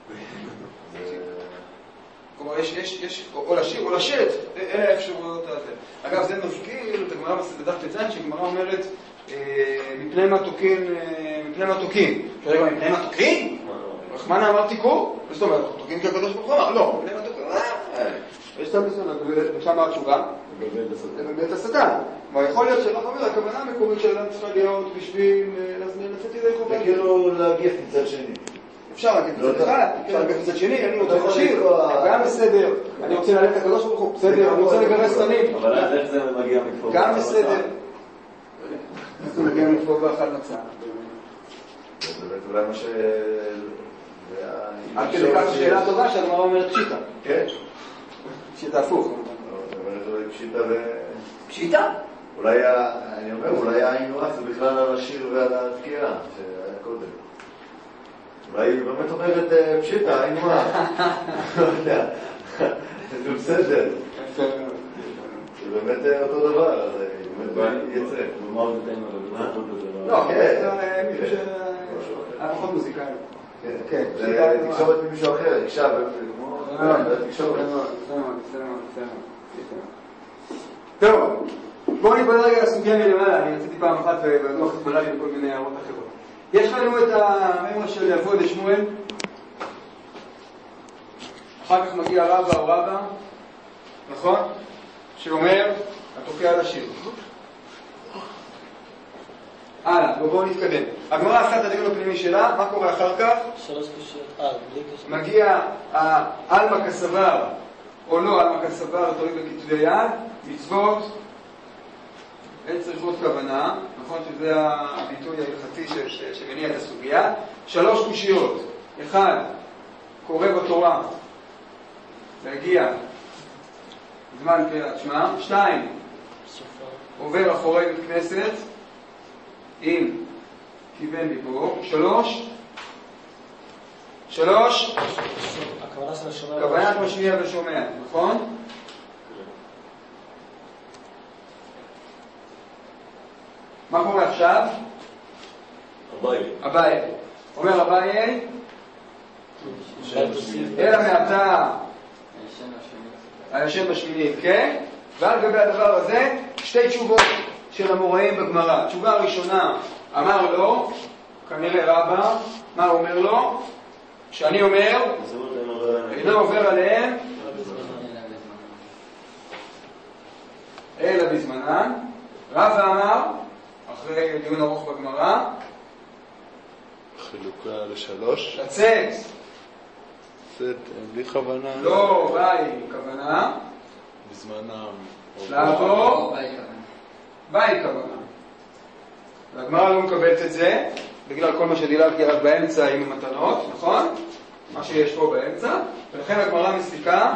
כלומר, יש או לשיר או לשרת, אלה האפשרויות הזה. אגב, זה מזכיר את הגמרא בדף ט"ז, שהגמרא אומרת, מפני מתוקין, מפני מתוקין. שואלים, מפני מתוקין? רחמנה אמר תיקור? זאת אומרת, מתוקין כקדוש ברוך הוא אמר, לא, מפני מתוקין, יש צד מסוים, ושם התשובה? בבית השטן. אבל יכול להיות שלא אומר, הכוונה המקורית של אדם צריכה להיות בשביל לצאת ידי חובה. וכאילו להגיף מצד שני. אפשר להגיד מצד אחד, אפשר להגיד מצד שני, אני רוצה לשיר, גם בסדר, אני רוצה להעלה את הקדוש ברוך הוא, בסדר, אני רוצה לגרס תנים. אבל אז איך זה מגיע מכפור? גם בסדר. זה מגיע מכפור ואכל מצה. זה באמת אולי מה ש... עד כדי כך שאלה טובה שהגמרא אומרת פשיטה. כן. פשיטה הפוך. זה אומרת אולי פשיטה ו... פשיטה? אולי, אני אומר, אולי העין רץ זה בכלל על השיר ועל התקיעה, שהיה קודם. אולי היא באמת אומרת פשיטה, העין רץ. לא יודע. זה בסדר. זה באמת אותו דבר, אז היא באמת יצא. ומה עוד נתן לו? לא, כן, זה מישהו ש... היה פחות מוזיקאי. כן, זה תקשורת ממישהו אחר, הקשב, כמו... תקשורת. טוב, בואו נתבודד רגע לסוגיה מלמעלה, אני רציתי פעם אחת ובדוח התבודד לי בכל מיני הערות אחרות. יש לנו את הממרה של יבוא לשמואל, אחר כך מגיע רבא או רבא, נכון? שאומר, התוקע על השיר. הלאה, בואו נתקדם. הגמרא עשתה את הדיון הפנימי שלה, מה קורה אחר כך? שלוש קושיות, אה, בלי קושיות. מגיע העלמא כסבר, או לא עלמא כסבר, תוריד בכתבי יד, מצוות, אין צריכות כוונה, נכון שזה הביטוי ההלכתי שמניע את הסוגיה. שלוש קושיות, אחד, קורא בתורה, להגיע זמן קריאת שמע, שתיים, עובר אחורי בית כנסת, עם כיוון ליבו, שלוש, שלוש, הכוונה של השומע. כוונת משמיע ושומע, נכון? מה קורה עכשיו? אביי. אביי. אומר אביי, אלא מעתה הישן בשמיני, כן? ועל גבי הדבר הזה, שתי תשובות של המוראים בגמרא. התשובה הראשונה, אמר לו, כנראה רבא, מה הוא אומר לו? שאני אומר, אינו עובר עליהם, אלא בזמנן. רבא אמר, אחרי דיון ארוך בגמרא, חילוקה לשלוש. לצאת. לצאת, בלי כוונה. לא באי כוונה. בזמנם. לעבור. באי כוונה. והגמרא לא מקבלת את זה, בגלל כל מה שדילגתי עליו באמצע עם המתנות, נכון? מה שיש פה באמצע. ולכן הגמרא מסיקה.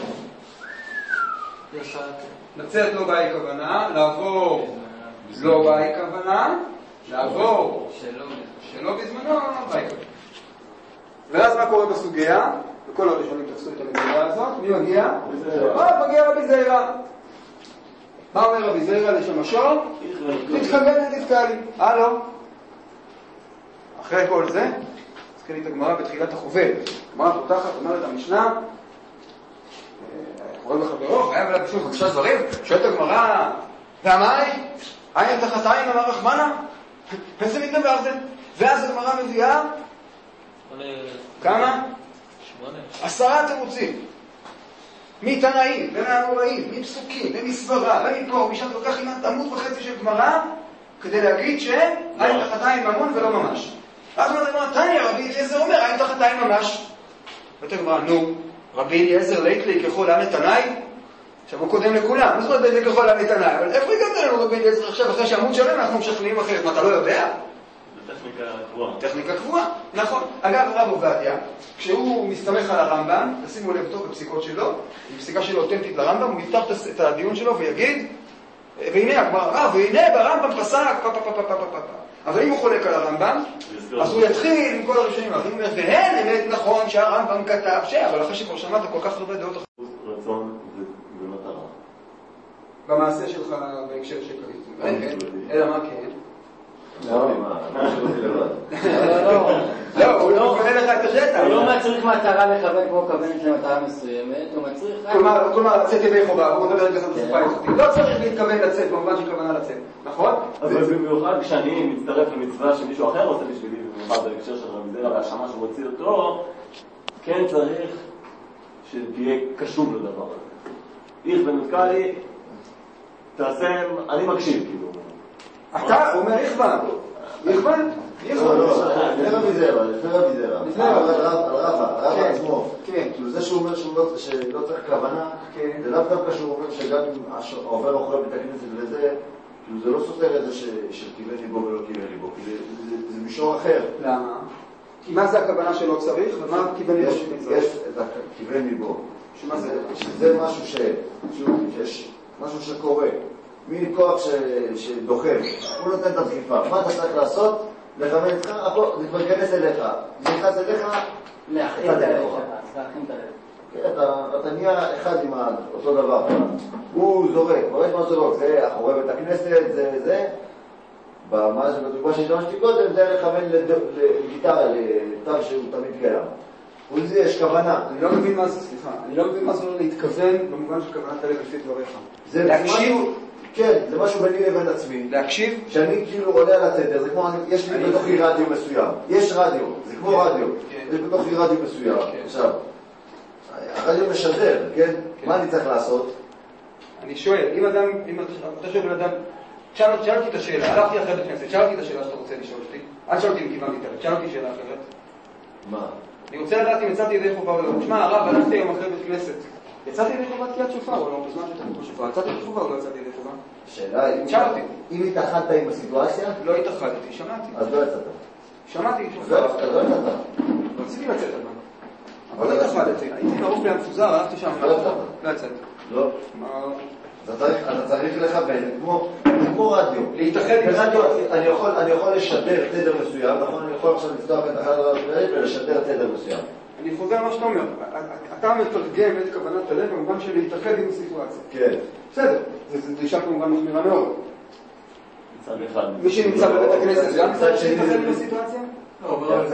לצאת לא באי כוונה, לעבור לא באי כוונה, לעבור שלא בזמנו באי כוונה. ואז מה קורה בסוגיה? וכל הראשונים תפסו את המדינה הזאת, מי מגיע? אה, מגיע רבי זעירא. מה אומר רבי זעירא לשמשו? תתכוון ותתקע לי. הלו? אחרי כל זה, תזכיר לי את הגמרא בתחילת החובל. הגמרא פותחת, אומרת המשנה, קורא בחברו, חייב לה בשביל חמישה דברים, שואלת הגמרא, והמאי? עין תחת עין אמר רחמנה? איזה מין דבר זה? ואז הגמרא מביאה כמה? שמונה. עשרה תירוצים. מתנאים, ומאמוראים, מפסוקים, ומסברה, ומפה, משם כל כך אימן עמוד וחצי של גמרא, כדי להגיד שעין תחת עין ממון ולא ממש. אז אומרת הגמרא, תניא, רבי אליעזר אומר, עין תחת עין ממש. ואתה גמרא, נו, רבי אליעזר לית לי ככל הנתנאי? עכשיו הוא קודם לכולם, מה זאת אומרת לי ככל הנתנאי? אבל איפה הגעת לנו רבי אליעזר עכשיו, אחרי שעמוד שלם אנחנו משכנעים אחרת, מה אתה לא יודע? טכניקה קבועה. טכניקה קבועה, נכון. אגב, הרב עובדיה, כשהוא מסתמך על הרמב"ם, תשימו לב טוב בפסיקות שלו, בפסיקה שלו אותנטית לרמב"ם, הוא יפתח את הדיון שלו ויגיד, והנה, הגמרא, והנה ברמב"ם פסק, פה פה פה פה פה פה פה. אבל אם הוא חולק על הרמב"ם, אז הוא יתחיל עם כל הראשונים האחרים, והן אמת נכון שהרמב"ם כתב ש... אבל אחרי שכבר שמעת כל כך הרבה דעות אחרות. רצון ומטרה. במעשה שלך בהקשר שקרית. אלא מה כן? לא, מה? לא, הוא לא מכוון לך את השטח. הוא לא מצריך מטרה לכוון כמו כוונת למטרה מסוימת, הוא מצריך... כלומר, לצאת ידי חובה, הוא מדבר רגע בשפה הלכתית. לא צריך להתכוון לצאת, במובן של כוונה לצאת, נכון? אבל במיוחד כשאני מצטרף למצווה שמישהו אחר עושה בשבילי, במיוחד בהקשר של רבי זרע והאשמה שהוא מוציא אותו, כן צריך שתהיה קשוב לדבר הזה. איך ונותקה לי, תעשה, אני מקשיב, כאילו. אתה אומר איכבן, איכבן, לא, לא, לפני רבי זרע, לפני רבי זרע. על רבא, הרב עצמו. כאילו זה שהוא אומר שלא צריך כוונה, זה לאו דווקא שהוא אומר שגם אם עובר אוכל בית הכנסת וזה, כאילו זה לא סותר את זה שכיוון ליבו ולא כיוון ליבו, זה מישור אחר. למה? כי מה זה הכוונה שלא צריך, ומה כיוון ליבו שמצריך? יש את הכיוון ליבו. שמה זה? שזה משהו שיש, משהו שקורה. מין כוח שדוחף, הוא נותן את הדחיפה. מה אתה צריך לעשות? לכוון איתך, זה כבר ייכנס אליך. זה נכנס אליך, להכין את הלב. להכין את הלב. אתה נהיה אחד עם אותו דבר. הוא זורק, רואה מה זורק, זה אחורי בית הכנסת, זה זה. במה שהשתמשתי קודם, זה לכוון לגיטרה, לתו שהוא תמיד קיים. ולזה יש כוונה. אני לא מבין מה זה, סליחה, אני לא מבין מה זה להתכוון במובן של כוונת הלב לפי דבריך. זה להקשיב? כן, זה משהו ביני לבין עצמי. להקשיב? שאני כאילו עולה על התדר, זה כמו, יש לי בתוכי רדיו מסוים. יש רדיו, זה כמו רדיו. יש בתוכי רדיו מסוים. עכשיו, הרדיו משדר, כן? מה אני צריך לעשות? אני שואל, אם אדם, אם אתה שואל בן אדם, שאלתי את השאלה, הלכתי אחרי בית כנסת, שאלתי את השאלה שאתה רוצה לשאול אותי, אל שאלתי אם כיוונתי את הלב, שאלתי שאלה אחרת. מה? אני רוצה לדעת אם יצאתי ידי חובה או לא. תשמע, הרב, הלכתי היום אחרי בית כנסת. יצאתי ידי חובה תקיעת שופר או לא? בזמן שאתה חובה שופר. יצאתי ידי חובה או לא יצאתי ידי חובה? שאלה, שאלתי. אם התאחדת עם הסיטואציה? לא התאחדתי, שמעתי. אז לא יצאת. שמעתי שופר. אז לא יצאת. רציתי לצאת על מה. אבל לא התאחדתי. הייתי מערוף ליד מפוזר, הלכתי שם. לא יצאתי. לא. אתה צריך לכוון, כמו רדיו. להתאחד עם ברדיו אני יכול לשדר תדר מסוים, נכון? אני יכול עכשיו לפתוח את אחד הרדיו ולשדר תדר מסוים. אני חוזר מה שאתה אומר. אתה מתרגם את כוונת הלב במובן של להתאחד עם הסיטואציה. כן. בסדר. זו דרישה כמובן מחמירה מאוד. מצד אחד. מי שנמצא בבית הכנסת גם צריך להתאחד עם הסיטואציה? לא,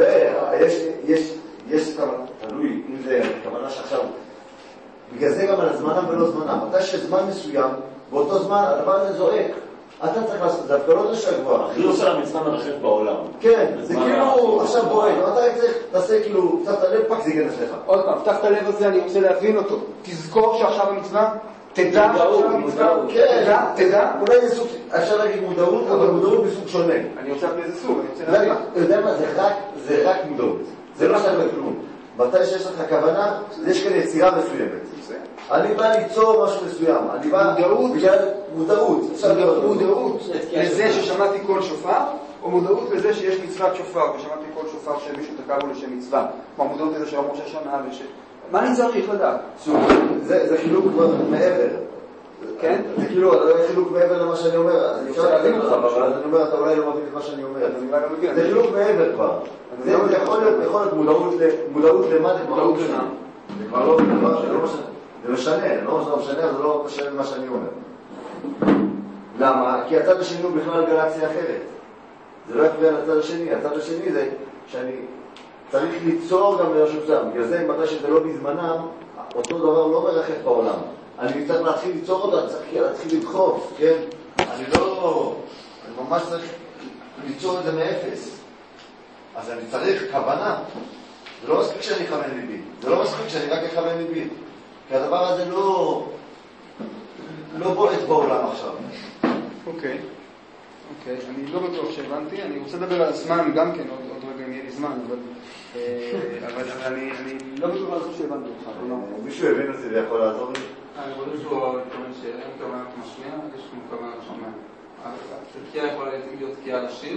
יש תלוי אם זה כוונה שעכשיו בגלל זה גם על הזמנם ולא זמנם. מתי שזמן מסוים, באותו זמן הדבר הזה זועק. אתה צריך לעשות, זה דווקא לא דרישה גבוהה. החילוש של המצווה מרחב בעולם. כן, זה כאילו עכשיו בועט. אתה צריך, תעשה כאילו, קצת הלב פק זה ייכנס לך. עוד פעם, פתח את הלב הזה, אני רוצה להבין אותו. תזכור שעכשיו המצווה, תדע שעכשיו המצווה. כן, תדע. אולי זה סוג, אפשר להגיד מודעות, אבל מודעות בסוג שונה. אני רוצה להבין איזה סוג, אני רוצה להבין. אתה יודע מה, זה רק מודעות. זה לא שווה כלום. מתי שיש לך כוונה, יש כאן יצירה מסוימת. אני בא ליצור משהו מסוים. אני בא... מודעות. מודעות. מודעות לזה ששמעתי קול שופר, או מודעות לזה שיש מצוות שופר, ושמעתי קול שופר שמישהו תקע בו לשם מצווה. כמו מודעות לזה של ראש השנה וש... מה אני צריך לדעת? זה חילוק כבר מעבר. כן? זה כאילו, לא יהיה חילוק מעבר למה שאני אומר. אני אפשר להבין אותך, אבל אני אומר, אתה אולי לא מבין את מה שאני אומר. זה חילוק מעבר כבר. זה יכול להיות מודעות למה זה כבר לא משנה. זה כבר לא משנה. זה משנה, לא משנה, זה לא משנה מה שאני אומר. למה? כי הצד השני הוא בכלל גלקסיה אחרת. זה לא יקרה על הצד השני. הצד השני זה שאני צריך ליצור גם לרשות שם. בגלל זה, מתי שזה לא בזמנם, אותו דבר לא מרחף בעולם. אני צריך להתחיל ליצור אותה, אני צריך להתחיל לדחוף, כן? אני לא... אני ממש צריך ליצור את זה מאפס. אז אני צריך כוונה. זה לא מספיק שאני אכוון ליבי. זה לא מספיק שאני רק אכוון ליבי. כי הדבר הזה לא... לא בולט בעולם עכשיו. אוקיי. אוקיי. אני לא בטוח שהבנתי. אני רוצה לדבר על הזמן גם כן, עוד רגע אם יהיה לי זמן, אבל... אבל אני לא בטוח על זה שהבנתי אותך. מישהו הבין אותי ויכול לעזור לי? אני חושב שהוא כמובן שאין כמובן משמיע, יש כמובן שומע. התקיעה יכולה להיות תקיעה לשיר,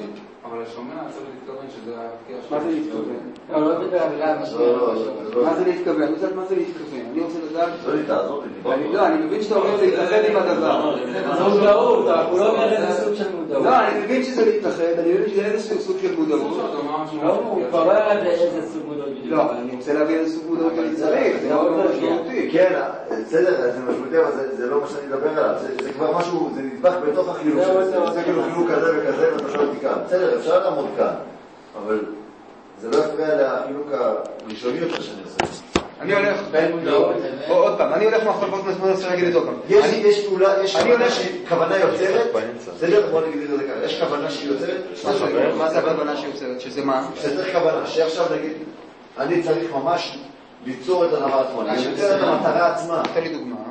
אבל השומע צריך להתכוון שזה התקיעה של... מה זה להתכוון? לא, לא מדבר על מילה משמעות. מה זה להתכוון? אני יודעת מה זה להתכוון. אני רוצה לדעת... לא לי תעזור לי. לא, אני מבין שאתה אומר להתאחד עם הדבר. זה מודעות, הוא לא אומר איזה סוג של מודעות. לא, אני מבין שזה להתאחד, אני מבין שזה איזה סוג של מודעות. לא, הוא כבר לא ירד איזה סוג מודעות. לא, אני רוצה להביא איזה סוג מודעות אני צריך, זה מאוד משמעותי. כן, בסדר, זה משמעותי, אבל זה לא מה שאני מדבר עליו. זה כבר משהו, זה נדבק בתוך החילוק של זה. זה כאילו חילוק כזה וכזה, ואתה שואל אותי כאן. בסדר, אפשר לעמוד כאן, אבל זה לא יפריע לחילוק הראשוני יותר שאני עושה. אני הולך, עוד פעם, אני הולך מאחורי פרוט מסמוד, אני רוצה להגיד את עוד פעם. יש פעולה, יש כוונה יוצרת, בסדר, בוא נגיד את זה ככה, יש כוונה שהיא יוצרת, מה זה הכוונה שהיא יוצרת? שזה מה? שצריך כוונה, שעכשיו נגיד, אני צריך ממש ליצור את הדבר עצמו, אני יוצר את המטרה עצמה. תן לי דוגמה.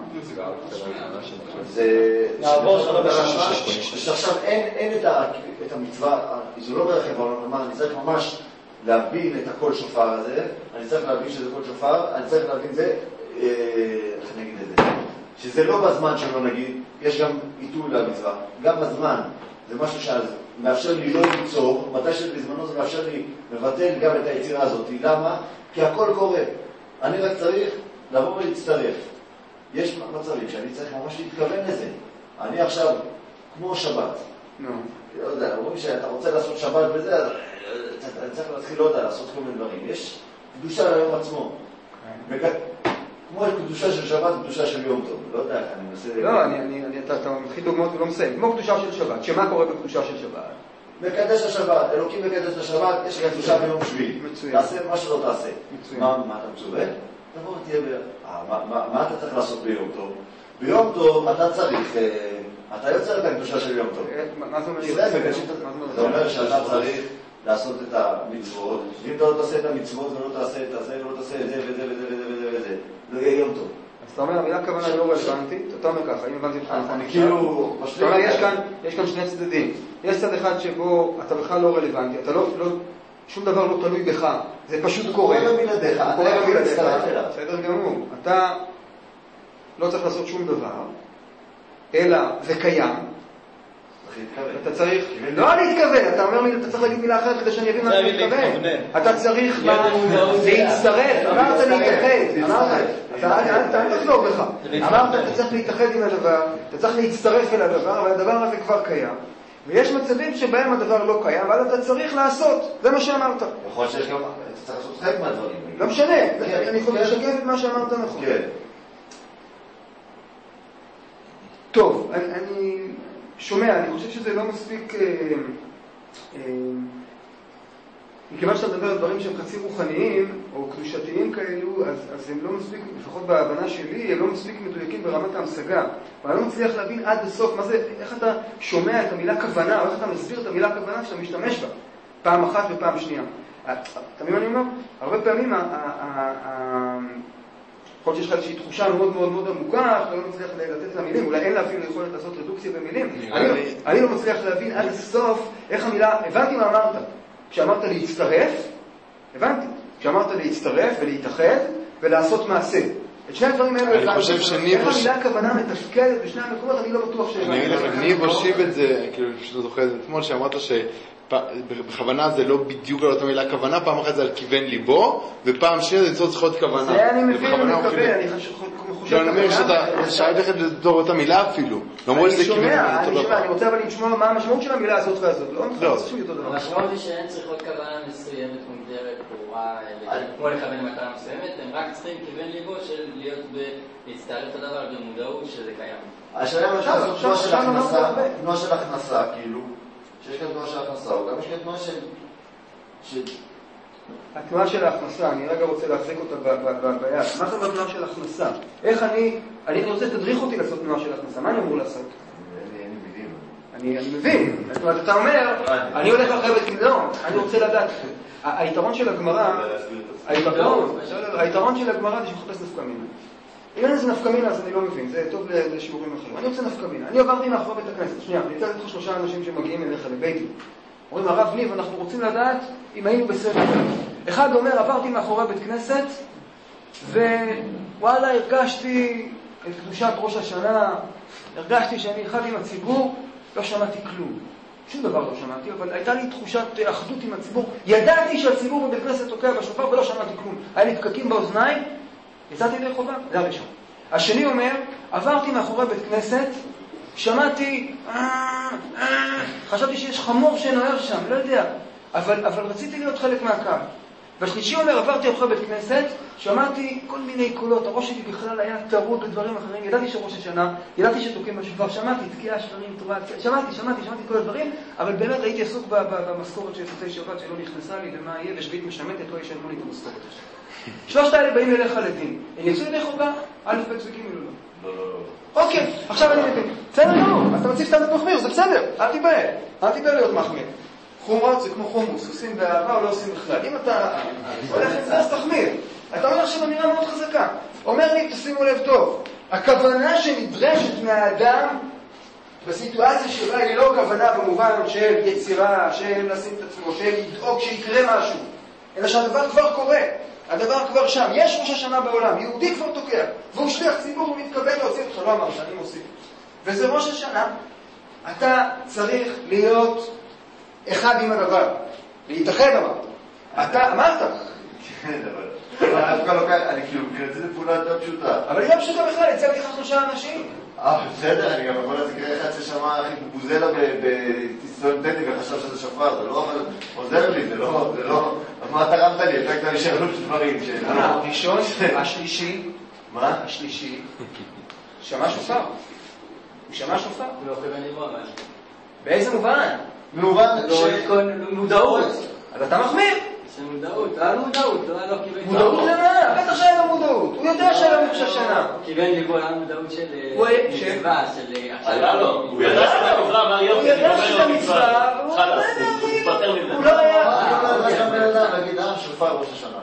זה... נעבור שלב השעה. שעכשיו אין את המצווה, זה לא ברכב, אבל אני צריך ממש להבין את הקול שופר הזה, אני צריך להבין שזה קול שופר, אני צריך להבין זה, איך נגיד את זה? שזה לא בזמן שלא נגיד, יש גם עיתוי למצווה, גם בזמן, זה משהו שמאפשר לי לא ליצור, מתי שבזמנו זה מאפשר לי לבטל גם את היצירה הזאת, למה? כי הכל קורה, אני רק צריך לבוא ולהצטרף. יש מצבים שאני צריך ממש להתכוון לזה, אני עכשיו, כמו שבת, נו. לא יודע, אומרים שאתה רוצה לעשות שבת וזה, אז אני צריך להתחיל, לא יודע, לעשות כל מיני דברים. יש קדושה ליום עצמו. כמו קדושה של שבת, קדושה של יום טוב. לא יודע, אני מנסה... לא, אתה מתחיל דוגמאות ולא מסיים. כמו קדושה של שבת, שמה קורה בקדושה של שבת? מקדש השבת, אלוקים מקדש השבת, יש לך קדושה ביום שביעי. מצוין. תעשה מה שלא תעשה. מצוין. מה אתה מצווה? תבוא ותהיה ב... מה אתה צריך לעשות ביום טוב? ביום טוב אתה צריך... אתה יוצר את הקדושה של יום טוב. מה זה אומר? זה אומר שאתה צריך לעשות את המצוות, ואם אתה לא תעשה את המצוות ולא תעשה את זה, ולא תעשה את זה וזה וזה וזה וזה, לא יהיה יום טוב. אז אתה אומר, המילה כוונה לא רלוונטית, אתה אומר ככה, אם הבנתי אותך נכון. כאילו... אתה אומר, יש כאן שני צדדים. יש צד אחד שבו אתה בכלל לא רלוונטי, אתה לא... שום דבר לא תלוי בך, זה פשוט קורה. קורה במילדיך, אתה יכול להצטרף אליו. בסדר גמור. אתה לא צריך לעשות שום דבר, אלא זה קיים. אתה צריך, לא להתכוון, אתה אומר לי, אתה צריך להגיד מילה אחרת כדי שאני אבין מה אתה מתכוון. אתה צריך להצטרף, אמרת להתאחד, אמרת, אתה אל תחזור בך. אמרת, אתה צריך להתאחד עם הדבר, אתה צריך להצטרף אל הדבר, אבל הדבר הזה כבר קיים. ויש מצבים שבהם הדבר לא קיים, אבל אתה צריך לעשות, זה מה שאמרת. יכול שיש גם, אתה צריך לעשות חלק מהדברים. לא משנה, אני יכול לשגב את מה שאמרת נכון. טוב, אני שומע, אני חושב שזה לא מספיק, מכיוון שאתה מדבר על דברים שהם חצי רוחניים או קדושתיים כאלו, אז הם לא מספיק, לפחות בהבנה שלי, הם לא מספיק מדויקים ברמת ההמשגה. ואני לא מצליח להבין עד בסוף מה זה, איך אתה שומע את המילה כוונה, או איך אתה מסביר את המילה כוונה שאתה משתמש בה, פעם אחת ופעם שנייה. אתה מבין מה אני אומר? הרבה פעמים, יכול להיות שיש לך איזושהי תחושה מאוד מאוד מאוד עמוקה, אתה לא מצליח לתת למילים, אולי אין לה אפילו יכולת לעשות רדוקציה במילים. אני לא מצליח להבין עד הסוף איך המילה, הבנתי מה אמרת. כשאמרת להצטרף, הבנתי. כשאמרת להצטרף ולהתאחד ולעשות מעשה. את שני הדברים האלה הבנתי. אני חושב שניב... איך המילה הכוונה מתפקדת בשני המקומות, אני לא בטוח שהבנתי. אני אגיד לך, ניב הושיב את זה, כאילו, פשוט לא זוכר את זה אתמול, שאמרת שבכוונה זה לא בדיוק על אותה מילה כוונה, פעם אחת זה על כיוון ליבו, ופעם שנייה זה צריך להיות כוונה. זה אני מבין ומקבל, אני חושב... לא, אני אומר שאתה שאל לכת לדור אותה מילה אפילו. אני שומע, אני שומע, אני רוצה אבל לשמוע מה המשמעות של המילה הזאת והזאת. לא, המשמעות היא שהן צריכות כוונה מסוימת, מוגדרת, ברורה, כמו לכוון מטרה מסוימת, הם רק צריכים כיוון ליבו של להיות להצטרף את הדבר במודעות שזה קיים. השאלה מה שעשו תנועה של הכנסה, תנועה של הכנסה, כאילו, שיש כאן תנועה של הכנסה, או גם יש כאן תנועה של... התנועה של ההכנסה, אני רגע רוצה להחזיק אותה ביד. מה זה בתנועה של ההכנסה? איך אני... אני רוצה שתדריך אותי לעשות תנועה של ההכנסה. מה אני אמור לעשות? אני מבין. זאת אומרת, אתה אומר, אני הולך אחרי בית... לא, אני רוצה לדעת. היתרון של הגמרא... היתרון של הגמרא זה שמחפש נפקא מינה. אם אין איזה נפקא מינה, אז אני לא מבין. זה טוב לשיעורים אחרים. אני רוצה נפקא מינה. אני עברתי מאחורי בית הכנסת. שנייה, אני אתן לך שלושה אנשים שמגיעים אליך לביתי. אומרים, הרב ניב, אנחנו רוצים לדעת אם היינו בסדר. אחד אומר, עברתי מאחורי בית כנסת, ווואלה, הרגשתי את קדושת ראש השנה, הרגשתי שאני אחד עם הציבור, לא שמעתי כלום. שום דבר לא שמעתי, אבל הייתה לי תחושת אחדות עם הציבור. ידעתי שהציבור בבית כנסת תוקע בשופר ולא שמעתי כלום. היה לי פקקים באוזניים, יצאתי ידי חובה, זה הראשון. השני אומר, עברתי מאחורי בית כנסת, שמעתי, חשבתי שיש חמור שנוער שם, לא יודע, אבל, אבל רציתי להיות חלק מהקהל. והשלישי אומר, עברתי אחרי בית כנסת, שמעתי כל מיני קולות, הראש שלי בכלל היה טרוד בדברים אחרים, ידעתי שראש השנה, ידעתי שתוקעים בשופר, שמעתי תקיעה, שברים, תורה, שמעתי, שמעתי, שמעתי כל הדברים, אבל באמת הייתי עסוק במשכורת של סופי שבת שלא נכנסה לי, ומה יהיה, ושביעית משמטת, לא ישלמו לי את המשכורת. שלושת האלה באים אליך לדין. הם יצאו ידי חובה, א' ב' וג' לא. לא, לא, לא. אוקיי, עכשיו אני מבין. בסדר, לא, אז אתה מציב סטנדרט מחמיר, זה בסדר, אל תיבהל, אל תיבהל להיות מחמיר. חומרות זה כמו חומוס, עושים באהבה או לא עושים בכלל. אם אתה הולך עם זה, אז תחמיר. אתה אומר עכשיו אמירה מאוד חזקה. אומר לי, תשימו לב טוב, הכוונה שנדרשת מהאדם בסיטואציה שבה היא לא כוונה במובן של יצירה, של לשים את עצמו, של לדאוג שיקרה משהו, אלא שהדבר כבר קורה. הדבר כבר שם. יש ראש השנה בעולם, יהודי כבר תוקע, והוא שליח ציבור, הוא מתכוון להוציא אותך, לא אמר שאני מוסיף. וזה ראש השנה, אתה צריך להיות אחד עם הדבר, להתאחד אמרת. אתה אמרת. כן, אבל אף אחד לא קרה, אני כאילו, מבחינתי זה פעולה יותר פשוטה. אבל היא לא פשוטה בכלל, הצגתי לך שלושה אנשים. אה, בסדר, אני גם יכול להזכיר אחד ששמע הכי בוזלה בטיסטון טטי וחשב שזה שופר, זה לא עוזר לי, זה לא, זה לא, מה תרמת לי, הפקת לי שלוש דברים. הראשון, השלישי, מה? השלישי, שמע שופר. הוא שמע שופר. הוא לא כיוון לבוא, אבל... באיזה מובן? במובן ש... מודעות. אז אתה מחמיר. זה מודעות, לא היה לו מודעות, לא היה לו כיוון... מודעות למה? בטח שהיה לו מודעות. הוא יודע שהיה לו ראש השנה. כיוון לבוא, היה מודעות של מצווה, של... היה לו, הוא ידע שזה מצווה, מה יופי, הוא ידע שזה מצווה, הוא מתפטר מזה. הוא לא היה... לא יודע גם בן אדם להגיד, אה, שופר ראש השנה.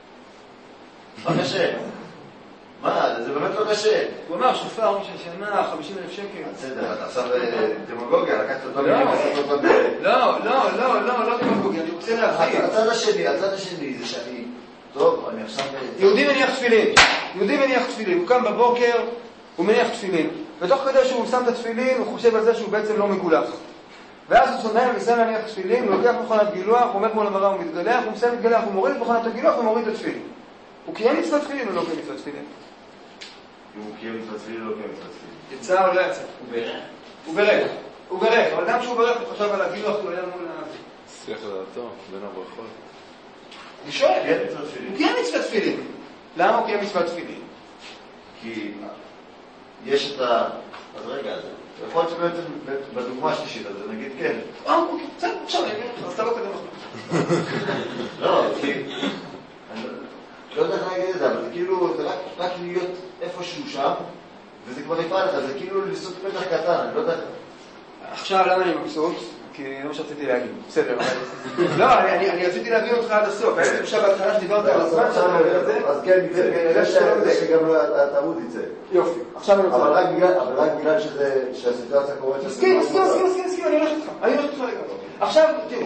מה קשה? מה, זה באמת לא קשה. הוא אמר, שופר ראש השנה, חמישים אלף שקל. בסדר, אתה עכשיו דמגוגיה, לקחת אותו לא. מלכת אותו... לא, לא, לא, לא, לא דמגוגיה, אני רוצה להבין. הצד השני, הצד השני זה שאני... טוב, אני עכשיו... יהודי מניח תפילין, יהודי מניח תפילין, הוא קם בבוקר, הוא מניח תפילין, ותוך כדי שהוא שם את התפילין, הוא חושב על זה שהוא בעצם לא מגולח. ואז הוא סונם ומסיים להניח תפילין, הוא לוקח מכונת גילוח, הוא עומד מול המראה, הוא מתגלח, הוא מסיים להתגלח, הוא מוריד את מכונת הגילוח ומוריד את התפילין. הוא קיים מצוות תפילין או לא קיים מצוות תפילין? אם הוא קיים מצוות תפילין או לא קיים מצוות תפילין? יצא או לא יצא? הוא בירך. הוא ברך, הוא ברך, אבל גם כשהוא ברך הוא חשב על הגילוח, הוא היה מול ה... שיח לדעתו, בין הברכות. אני שואל, קיים מצוות תפילין. הוא קיים מצוות תפילין. למה הוא קיים מצוות תפילין? כי יש את ה... אז רגע, יכול להיות שבעצם בדוגמה השלישית, אז נגיד כן. אה, אוקיי, בסדר, עכשיו אני אגיד, אז אתה לא קדם אחלה. לא, כי... אני לא יודע איך להגיד את זה, אבל זה כאילו, זה רק להיות איפשהו שם, וזה כבר נפרד לך, זה כאילו לסוג פתח קטן, אני לא יודע... עכשיו, למה אני מבסוט? כי זה מה שרציתי להגיד. בסדר, אבל... לא, אני רציתי להבין אותך עד הסוף. הייתי עכשיו בהתחלה שדיברת על הזמן שאתה מדבר על זה. אז כן, זה שגם התעמוד יצא. יופי. עכשיו אני רוצה... אבל רק בגלל שהסיטואציה קורית... מסכים, מסכים, מסכים, מסכים, מסכים, אני הולך איתך. אני הולך איתך רגע. עכשיו, תראו.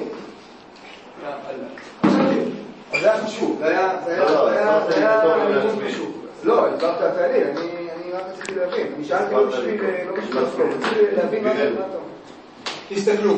עכשיו תראו. אז זה היה חשוב. זה היה... זה היה... לא, הסברת את העלי. אני רק רציתי להבין. אני שאלתי לא בשביל... לא בשביל להפקור. רציתי להבין מה אתה אומר. תסתכלו.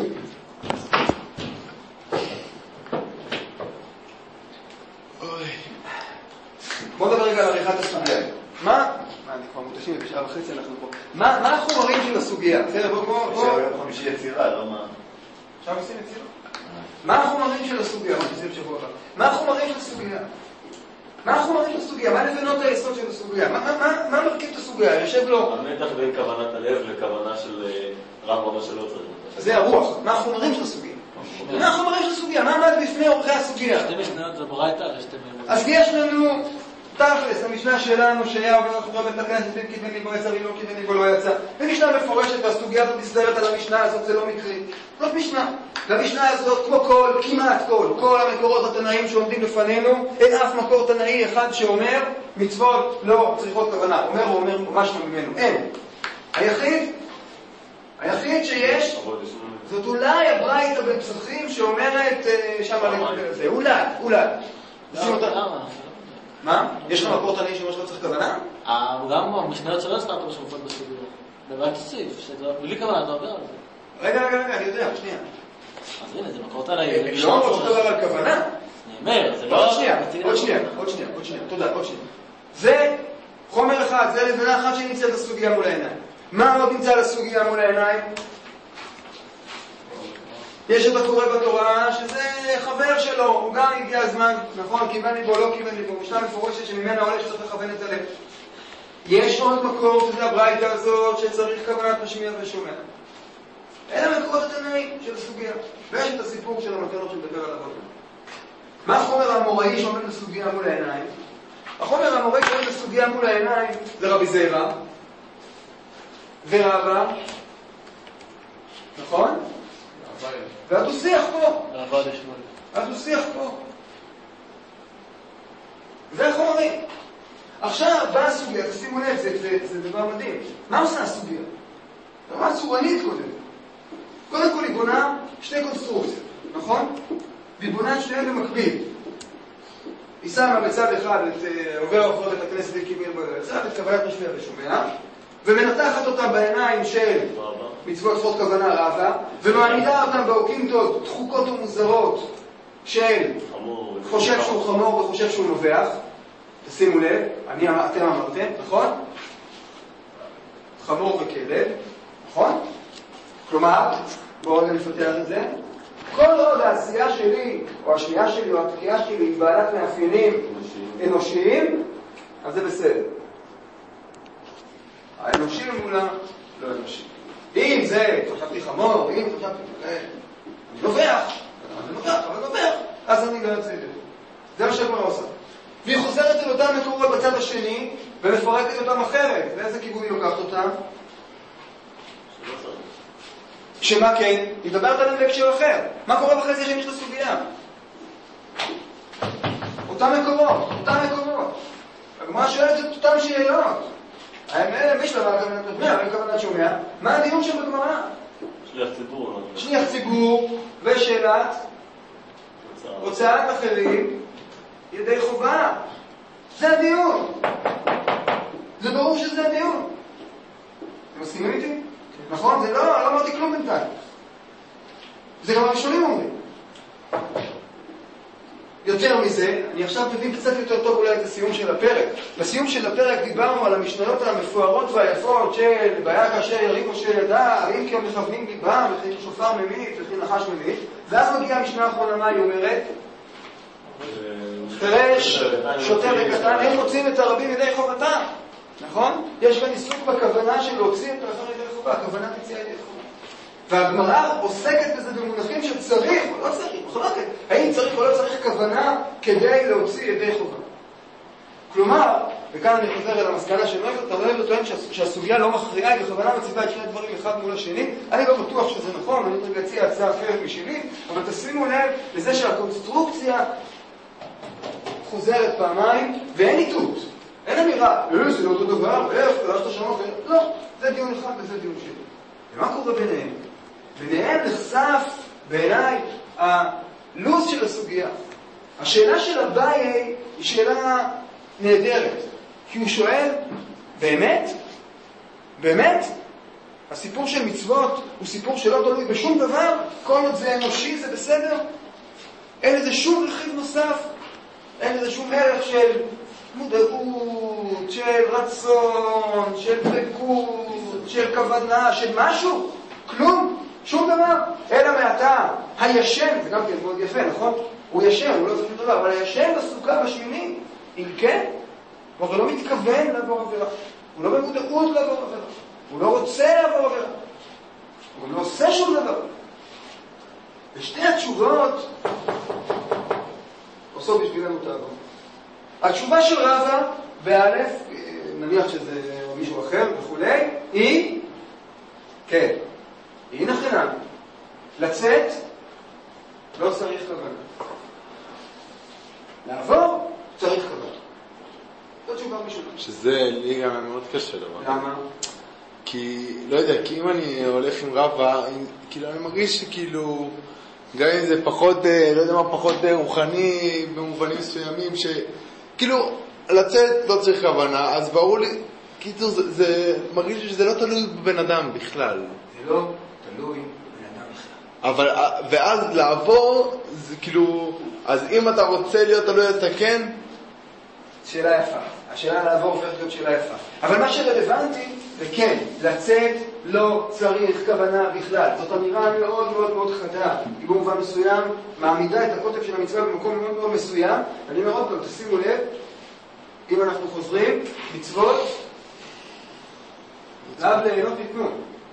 בואו נדבר רגע על עריכת הסוגיה. מה? מה, אני כבר מותשים בשעה וחצי אנחנו פה. מה החומרים של הסוגיה? בסדר, בואו, בואו, בואו. עכשיו יום חמישי יצירה, לא מה... עכשיו עושים יצירה. מה החומרים של הסוגיה? מה תעשי בשבוע הבא? מה החומרים של הסוגיה? מה החומרים של הסוגיה? מה לבנות היסוד של הסוגיה? מה מרכיב את הסוגיה? יושב לו... המתח בין כוונת הלב לכוונה של רב רבה שלא צריך. זה הרוח. מה החומרים של הסוגיה? מה החומרים של הסוגיה? מה עמד בפני אורחי הסוגיה? שתי משניות זה ברייתא ושתי משניות. אז יש לנו תכלס, המשנה שלנו שהיה עובר אחורה בית הכנסת בין כיוון ליבו יצא ולא כיוון ליבו לא יצא. ומשנה מפורשת והסוגיה הזאת נסדרת על המשנה הזאת, זה לא מקרי. זאת משנה. והמשנה הזאת, כמו כל, כמעט כל, כל המקורות התנאיים שעומדים לפנינו, אין אף מקור תנאי אחד שאומר מצוות לא צריכות כוונה. אומר או אומר משהו ממנו. אין. היחיד, היחיד שיש, זאת אולי הברייתא בפסחים שאומרת שם על זה. אולי, אולי. למה? מה? יש לך מקור תנאי שאומר שלא צריך כוונה? גם המשניות שלא הסתרת משמעות בסוגיה. דבר תוסיף, בלי כוונה אתה עובר על זה. רגע, רגע, רגע, אני יודע, שנייה. אז הנה, זה מקורות על הידע. לא אומרות אותו דבר על כוונה. נאמר, זה לא... עוד שנייה, עוד שנייה, עוד שנייה, עוד שנייה, תודה, עוד שנייה. זה חומר אחד, זה לבנה אחת שנמצאת לסוגיה מול העיניים. מה עוד נמצא לסוגיה מול העיניים? יש את הקורא בתורה, שזה חבר שלו, הוא גם הגיע הזמן, נכון, כיוון ליבו, לא כיוון ליבו, משנה מפורשת שממנה עולה שצריך לכוון את הלב. יש עוד מקור, שזה הברייתא הזאת, שצריך כוונת משמיע ושומע. אלה מקורות התנאים של הסוגיה. ויש את הסיפור של המתנות שמדבר עליו. מה החומר האמוראי שעומד לסוגיה מול העיניים? החומר האמוראי שעומד לסוגיה מול העיניים זה רבי זיירא ורבא, נכון? והדו-שיח פה. הדו-שיח פה. זה החומרים. עכשיו באה הסוגיה, תשימו לב, זה, זה, זה דבר מדהים. מה עושה הסוגיה? דבר צורנית קודם. קודם כל היא בונה שתי קונסטרוקציות, נכון? והיא בונה שניהם במקביל. היא שמה בצד אחד את עובר עוברות את הכנסת וקימיר בצד, את כוונת משמיע ושומע, ומנתחת אותם בעיניים של מצוות זכות כוונה רבה, ומעמידה אותם באוקימתות דחוקות ומוזרות של חושב שהוא חמור וחושב שהוא נובח. תשימו לב, אני, אתם אמרתם, נכון? חמור וכלב, נכון? כלומר, בואו רגע נפתח את זה. כל עוד העשייה שלי, או השנייה שלי, או התקיעה שלי, היא בעלת מאפיינים אנושיים, אז זה בסדר. האנושי מולה, לא אנושי. אם זה, חשבתי חמור, אם חשבתי, אני נובח, אני נובח, אבל נובח, אז אני לא יוצא את זה. זה מה שהגמרא עושה. והיא חוזרת אל אותם מקורות בצד השני, ומפרקת אותם אחרת. לאיזה כיוון היא לוקחת אותם? שמה כן? היא מדברת עליהם בהקשר אחר. מה קורה בחצי השני של הסוגיה? אותם מקורות, אותם מקורות. הגמרא שואלת את אותם שאלות. האם מי שלמה כוונת משמיע, האם כוונת שומע? מה הדיון שם בגמרא? שליח ציבור. שליח ציבור ושאלת הוצאת אחרים ידי חובה. זה הדיון. זה ברור שזה הדיון. אתם מסכימים איתי? נכון? זה לא, לא אמרתי כלום בינתיים. זה גם הראשונים אומרים. יותר מזה, אני עכשיו מבין קצת יותר טוב אולי את הסיום של הפרק. בסיום של הפרק דיברנו על המשניות המפוארות והיפות של בעיה כאשר יריבו של ידע, האם כי הם מכוונים ליבם, וכי שופר ממית, וכי נחש ממית, ואז מגיעה המשנה האחרונה, מה היא אומרת? חרש, שוטר וקטן, הם מוצאים את הרבים ידי חובתם, נכון? יש כאן עיסוק בכוונה של להוציא את הרבים ידי חובה, הכוונה תציעה ידי חובה. והגמרא עוסקת בזה במונחים שצריך או לא צריך, מחלוקת, האם צריך או לא צריך כוונה כדי להוציא ידי חובה. כלומר, וכאן אני חוזר אל המסקנה של נויבר, אתה נויבר טוען שהסוגיה לא מכריעה, היא בכוונה מציבה את שני הדברים אחד מול השני. אני לא בטוח שזה נכון, אני צריך להציע הצעה אחרת משלי, אבל תשימו לב לזה שהקונסטרוקציה חוזרת פעמיים, ואין איתות. אין אמירה, אה, זה לא אותו דבר, איך, פרשת שונות, לא, זה דיון אחד וזה דיון שני. ומה קורה ביניהם? ביניהם נחשף בעיניי הלוז של הסוגיה. השאלה של אביי היא שאלה נהדרת, כי הוא שואל, באמת? באמת? הסיפור של מצוות הוא סיפור שלא תלוי בשום דבר? כל עוד זה אנושי זה בסדר? אין איזה שום רכיב נוסף? אין איזה שום ערך של מודעות, של רצון, של דבקות, של כוונה, של משהו? כלום? שום דבר? אלא מעתה, הישן, זה גם כן מאוד יפה, נכון? הוא ישן, הוא לא עושה שום דבר, אבל הישן בסוכה בשמיני, אם כן, הוא לא מתכוון לעבור עבירה. הוא לא במודעות לעבור עבירה. הוא לא רוצה לעבור עבירה. הוא לא עושה שום דבר. ושתי התשובות עושות בשבילנו את העבור. התשובה של רבא, באלף, נניח שזה מישהו אחר וכולי, היא, כן, היא נכונה. לצאת, לא צריך כוונה. לעבור, צריך כוונה. זאת תשובה משונה. שזה לי גם מאוד קשה דבר. למה? כי, לא יודע, כי אם אני הולך עם רבא, כאילו אני מרגיש שכאילו, גם אם זה פחות, לא יודע מה, פחות רוחני במובנים מסוימים, שכאילו, לצאת לא צריך כוונה, אז ברור לי, קיצור, זה, זה מרגיש שזה לא תלוי בבן אדם בכלל. זה לא תלוי אבל, ואז לעבור, זה כאילו, אז אם אתה רוצה להיות תלוי לתקן, שאלה יפה. השאלה לעבור הופכת להיות שאלה יפה. אבל מה שרלוונטי, וכן, לצאת לא צריך כוונה בכלל. זאת אמירה מאוד מאוד מאוד חדה. היא במובן מסוים מעמידה את הקוטב של המצווה במקום מאוד מאוד מסוים. אני אומר עוד פעם, תשימו לב, אם אנחנו חוזרים, מצוות, לאו ליהנות ותנו.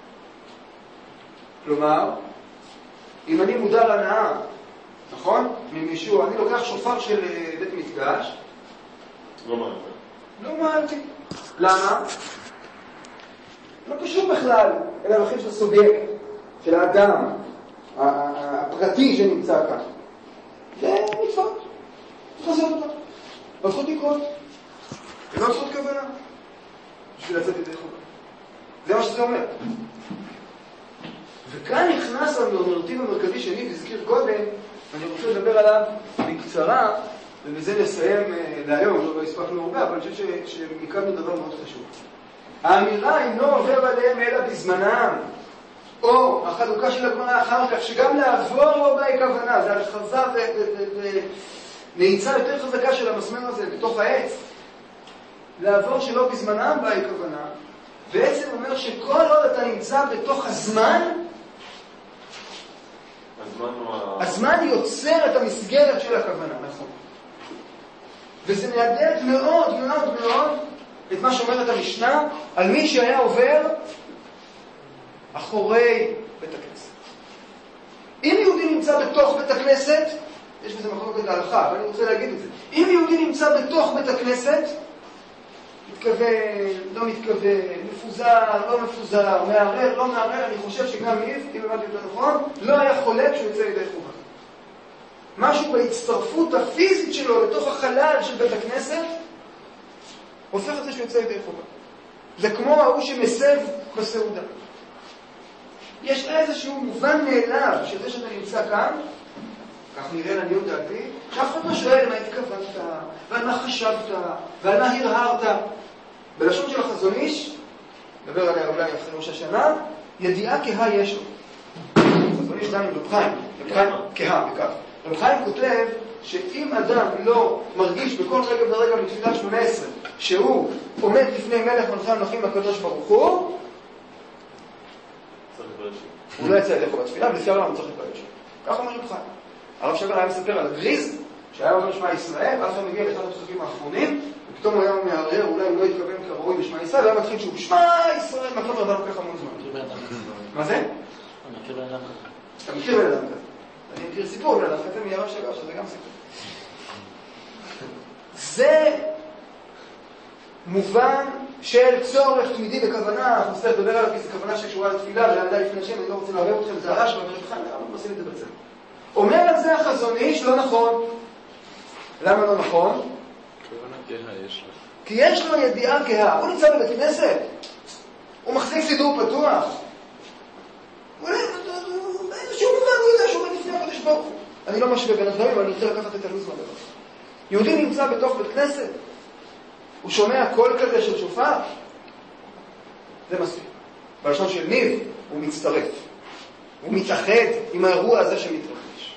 כלומר, אם אני מודע להנאה, נכון? ממישהו, אני לוקח שופר של בית מקדש, לא מעלתי. לא מעלתי. למה? לא קשור בכלל אל הערכים של הסובייקט, של האדם, הפרטי שנמצא כאן. זה מצוות. צריך לעשות אותה. לא צריכות לקרות. ולא צריכות כוונה. בשביל לצאת ידי חובה. זה מה שזה אומר. וכאן נכנס הנורמטיב המרכזי שאני הזכיר קודם, אני רוצה לדבר עליו בקצרה, ובזה נסיים להיום, לא הספקנו הרבה, אבל אני חושב שמיקדנו דבר מאוד חשוב. האמירה אינו עובר עליהם אלא בזמנם, או החלוקה של הכוונה אחר כך, שגם לעבור לא באי כוונה, זה החזה ונעיצה יותר חזקה של המסמר הזה בתוך העץ. לעבור שלא בזמנם באי כוונה, בעצם אומר שכל עוד אתה נמצא בתוך הזמן, הזמן הוא ה... הזמן יוצר את המסגרת של הכוונה, נכון. וזה מהדלת מאוד מאוד מאוד את מה שאומרת המשנה על מי שהיה עובר אחורי בית הכנסת. אם יהודי נמצא בתוך בית הכנסת, יש בזה מחלוקת להלכה, אבל אני רוצה להגיד את זה. אם יהודי נמצא בתוך בית הכנסת, מתכוון, לא מתכוון, מפוזר, לא מפוזר, מערער, לא מערער, אני חושב שגם ניב, אם הבנתי יותר נכון, לא היה חולק שהוא יוצא ידי חובה. משהו בהצטרפות הפיזית שלו לתוך החלל של בית הכנסת, הופך את זה שהוא יוצא ידי חובה. זה כמו ההוא שמסב בסעודה. יש איזשהו מובן מאליו שזה שאתה נמצא כאן, כך נראה לעניות דעתי, שאף אחד לא שואל מה התכוונת, ועל מה חשבת, ועל מה הרהרת. בלשון של החזון איש, נדבר עליה אולי אחרי ראש השנה, ידיעה כהה יש לו. החזון איש דן עם רב חיים, רב חיים כהה, בכך. רב חיים כותב שאם אדם לא מרגיש בכל רגע ורגע בתפילת שמונה עשרה, שהוא עומד לפני מלך מלכי המלכים הקדוש ברוך הוא, הוא לא יצא ידי חובת תפילה, ולפי העולם הוא צריך להתפלל שם. כך אומר רב חיים. הרב שגר היה מספר על הגריז, שהיה אומר שמע ישראל, ואז הוא מגיע לאחד הפסוקים האחרונים, ופתאום הוא היה מהרהר, אולי הוא לא התכוון כראוי בשמע ישראל, והיה מתחיל שהוא שמע ישראל, מקום רבה לוקח המון זמן. מה זה? אני מכיר בן אדם כזה. אתה מכיר בן אדם כזה. אני מכיר סיפור בן אדם כזה מהרב שגר, שזה גם סיפור. זה מובן של צורך תמידי בכוונה, אנחנו נצטרך לדבר עליו כי זו כוונה שקשורה לתפילה, ולעמדה לפני השם, אני לא רוצה לערב אתכם, זה הרש, אבל ברשותכם, אנחנו עושים את זה בצד. אומר על זה החזון איש, לא נכון. למה לא נכון? כוונה כהה יש לו. כי יש לו ידיעה כהה. הוא נמצא בבית כנסת, הוא מחזיק סידור פתוח. הוא באיזשהו מובן, הוא יודע שהוא לפני הקדוש ברוך הוא. אני לא משווה בין הדברים, אבל אני רוצה לקחת את הלו"ז מהדבר. יהודי נמצא בתוך בית כנסת, הוא שומע קול כזה של שופר, זה מספיק. בלשון של ניב, הוא מצטרף. הוא מתאחד עם האירוע הזה שמתרחש.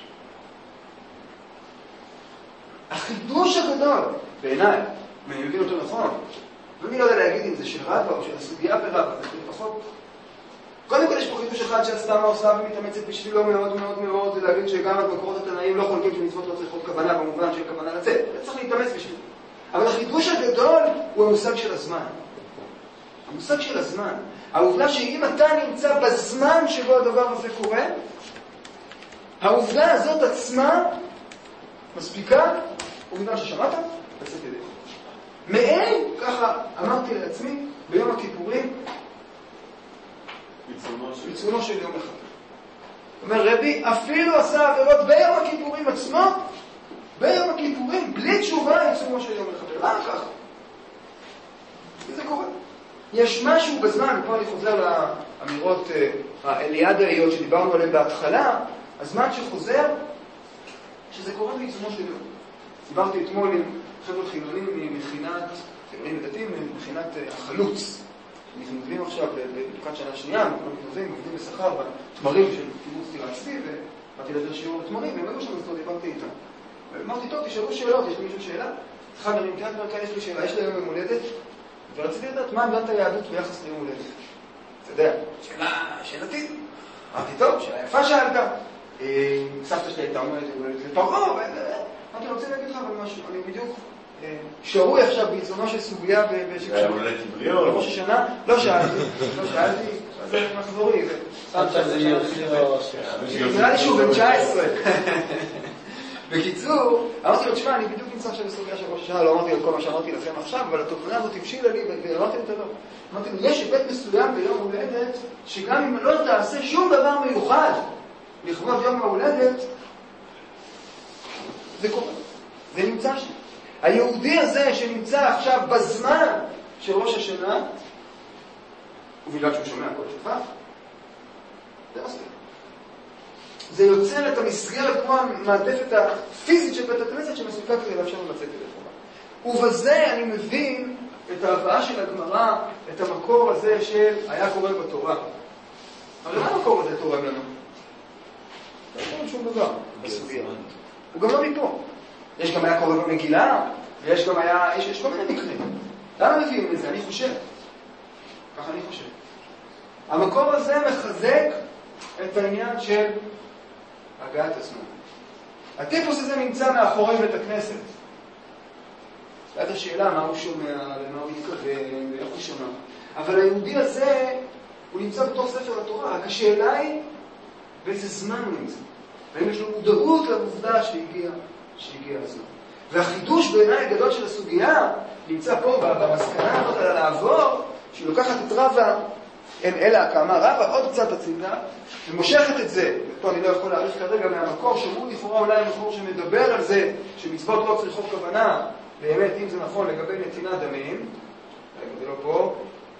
החידוש הגדול, בעיניי, אני מבין אותו נכון, ואני לא יודע להגיד אם זה של רבא או של הסוגיה ברבא, זה פחות. קודם כל יש פה חידוש אחד שהסתמה עושה ומתאמצת בשבילו מאוד מאוד מאוד, זה להגיד שגם המקורות התנאים לא חולקים שמצוות לא צריכות כוונה, במובן של כוונה לצאת. צריך להתאמץ בשבילו. אבל החידוש הגדול הוא המושג של הזמן. המושג של הזמן. העובדה שאם אתה נמצא בזמן שבו הדבר הזה קורה, העובדה הזאת עצמה מספיקה, ובגלל ששמעת, לצאת ידי. מעין, ככה אמרתי לעצמי, ביום הכיפורים, בעיצומו של יום אחד. אומר רבי, אפילו עשה עבירות ביום הכיפורים עצמו, ביום הכיפורים, בלי תשובה, בעיצומו של יום אחד. למה ככה? זה קורה. יש משהו בזמן, פה אני חוזר לאמירות האליאדאיות שדיברנו עליהן בהתחלה, הזמן שחוזר, שזה קורה בעיצומו של יום. דיברתי אתמול עם חבר'ה חילונים ממכינת, חילונים דתיים, ממכינת החלוץ. מתנדבים עכשיו לקראת שנה שנייה, אנחנו מתנדבים, עובדים בשכר בתמרים של קיבוץ טירה אצלי, ובאתי לדבר שיעור לתמרים, והם היו שם, אז טוב, דיברתי איתם. ואמרתי, טוב, תשאלו שאלות, יש לי מישהו שאלה? אחד מרים, תראה, כאן יש לי שאלה, יש לי היום יום הולדת, ורציתי לדעת מה עמדת היהדות ביחס ליום הולדת. אתה יודע, שאלה, שאלתית. אמרתי, טוב, שאלה יפה שאלת. סבתא שלי הייתה אומרת, לפרעה, אמרתי, רוצה להגיד לך אבל משהו, אני בדיוק שערוי עכשיו בעיצומה של סוגיה בראש השנה, לא שאלתי, לא שאלתי, זה מחזורי, זה נראה לי שוב, בן תשע עשרה. בקיצור, אמרתי לו, תשמע, אני בדיוק נמצא עכשיו בסוגיה של ראש השנה, לא אמרתי על כל מה שאמרתי לכם עכשיו, אבל התוכנה הזאת הבשילה לי, ואמרתי לו, אמרתי לו, יש היבט מסוים ביום הולדת, שגם אם לא תעשה שום דבר מיוחד לכבוד יום ההולדת, זה קורה, זה נמצא שם. היהודי הזה שנמצא עכשיו בזמן של ראש השנה, ובגלל שהוא שומע כל שופר, זה עושה. זה יוצר את המסגרת כמו המעטפת הפיזית של בית הכנסת שמספיקה כדי לאפשר לנו לצאת ידי חובה. ובזה אני מבין את ההבאה של הגמרא, את המקור הזה של היה קורא בתורה. הרי מה המקור הזה תורם לנו? לא תורם שום דבר בסוגיה. הוא גם לא מפה. יש גם היה קורא במגילה, ויש גם היה, יש, יש כל מיני מקרים. למה מביאים את זה? אני חושב. ככה אני חושב. המקור הזה מחזק את העניין של הגעת הזמן. הטיפוס הזה נמצא מאחורי בית הכנסת. זאת השאלה מה הוא שומע, ומה הוא מתכוון, ואיך הוא שומע. אבל היהודי הזה, הוא נמצא בתוך ספר התורה. רק השאלה היא, באיזה זמן הוא נמצא. והאם יש לו מודעות לעובדה שהגיע, שהגיע הזמן. והחידוש בעיניי הגדול של הסוגיה, נמצא פה במסקנה הזאת על לעבור, שהיא לוקחת את רבא, אין אלא כאמר רבא, עוד קצת הצידה, ומושכת את זה, ופה אני לא יכול להעריך כרגע מהמקור, שהוא לכאורה אולי המקור שמדבר על זה, שמצוות לא צריכות כוונה, באמת אם זה נכון לגבי נתינת דמים, זה לא פה,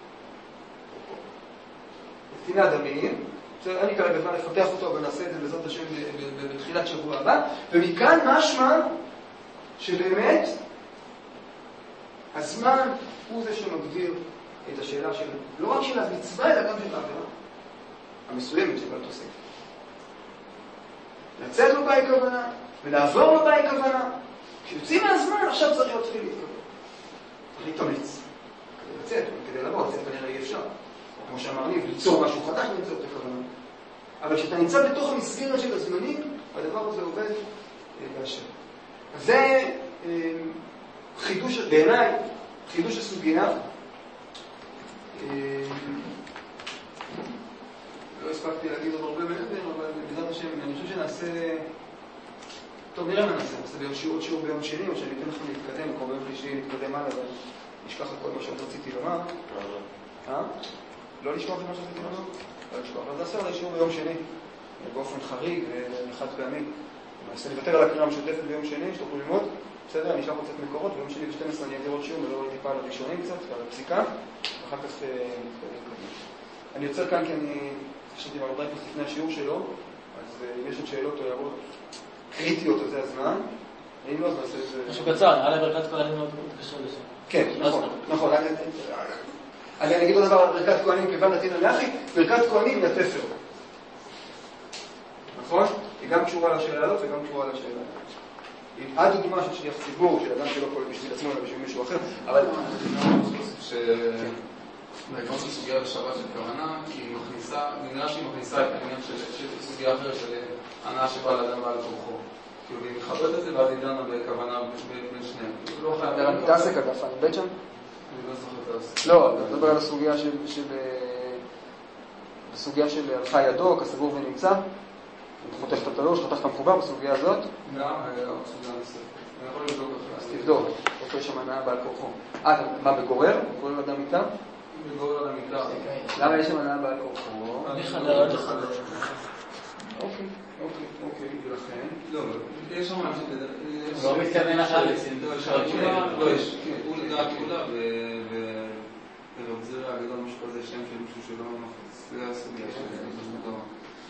נתינת דמים, אני כרגע זמן לפתח אותו, אבל נעשה את זה בעזרת השם בתחילת שבוע הבא, ומכאן משמע שבאמת הזמן הוא זה שמגדיר את השאלה של, לא רק של המצווה, אלא גם של העבירה המסוימת של התוספת. לצאת לא באי כוונה, ולעבור לא באי כוונה. כשיוצאים מהזמן, עכשיו צריך להיות תחיל להתכוון. צריך להתאמץ. כדי לצאת, כדי לבוא, לצאת כנראה אי אפשר. כמו שאמר לי, ליצור משהו חדש ולמצוא את הכוונה. אבל כשאתה נמצא בתוך המסגרת של הזמנים, הדבר הזה עובד באשר. זה חידוש, בעיניי, חידוש הסוגיה. לא הספקתי להגיד עוד הרבה מעבר, אבל בעזרת השם, אני חושב שנעשה... טוב, נראה מה נעשה. נעשה ביום שיעור, שיעור ביום שני, או שאני אתן לכם להתקדם, או ביום שלישי להתקדם הלאה, אבל נשכח את כל מה שעוד רציתי לומר. אה? לא לשכוח את מה שרציתי לומר? לא לשכוח. אז נעשה עוד שיעור ביום שני, באופן חריג וחד פעמי. נעשה לוותר על הקריאה המשותפת ביום שני, שתוכלו ללמוד. בסדר, אני אשלח עוד קצת מקורות, ביום שני ב-שתים עשרה אני אעביר עוד שיעור, ולא טיפה על הראשונים קצת, ועל הפסיקה, ואחר כך נתקדם קדימה. אני יוצר כאן כי אני חשבתי מעבודה איפה לפני השיעור שלו, אז אם יש עוד שאלות או הערות קריטיות, אז זה הזמן. אם לא, אז נעשה את זה... משהו קצר, נראה לי ברכת כהנים מאוד קשור לזה. כן, נכון, נכון. אני אגיד עוד דבר על ברכת כהנים כיוון נתינה לאחי, ברכת כהנים לתפר. נכון? היא גם קשורה לשאלה הזאת וגם קשורה לשאלה. הדוגמה של שליח ציבור, של אדם שלא פועל בשביל עצמו אלא בשביל מישהו אחר, אבל... בעקבות של סוגיה בשבת של כוונה, כי היא מכניסה, נראה שהיא מכניסה את העניין של סוגיה אחרת של הנאה שבא לאדם בעל כורחו. כאילו, והיא מחברת את זה ואז היא דנה בכוונה בין שניהם. תעסק הדף, אני בית שם? אני לא זוכר תעסק. לא, אני מדבר על הסוגיה של... בסוגיה של הלכה ידו, כסגור ונמצא. אתה חותך את התלוש, חותך את המחובר בסוגיה הזאת? גם, סוגיה נוספת. אני יכול לבדוק אחרי. אז תבדוק, איפה יש שם הנאה בעל כורחו. אה, מה בגורר? גורר אדם איתה? בגורר אדם איתה. למה יש שם הנאה בעל כורחו? אני חדרת לחדרת. אוקיי, אוקיי, אוקיי, ולכן? לא, יש שם משהו כזה. לא מתכוון אחר לסינטו. לא, יש, הוא נדע כולה ורבזיר הגדול משהו כזה שם של מישהו שלא מחוץ. זה הסוגיה של משהו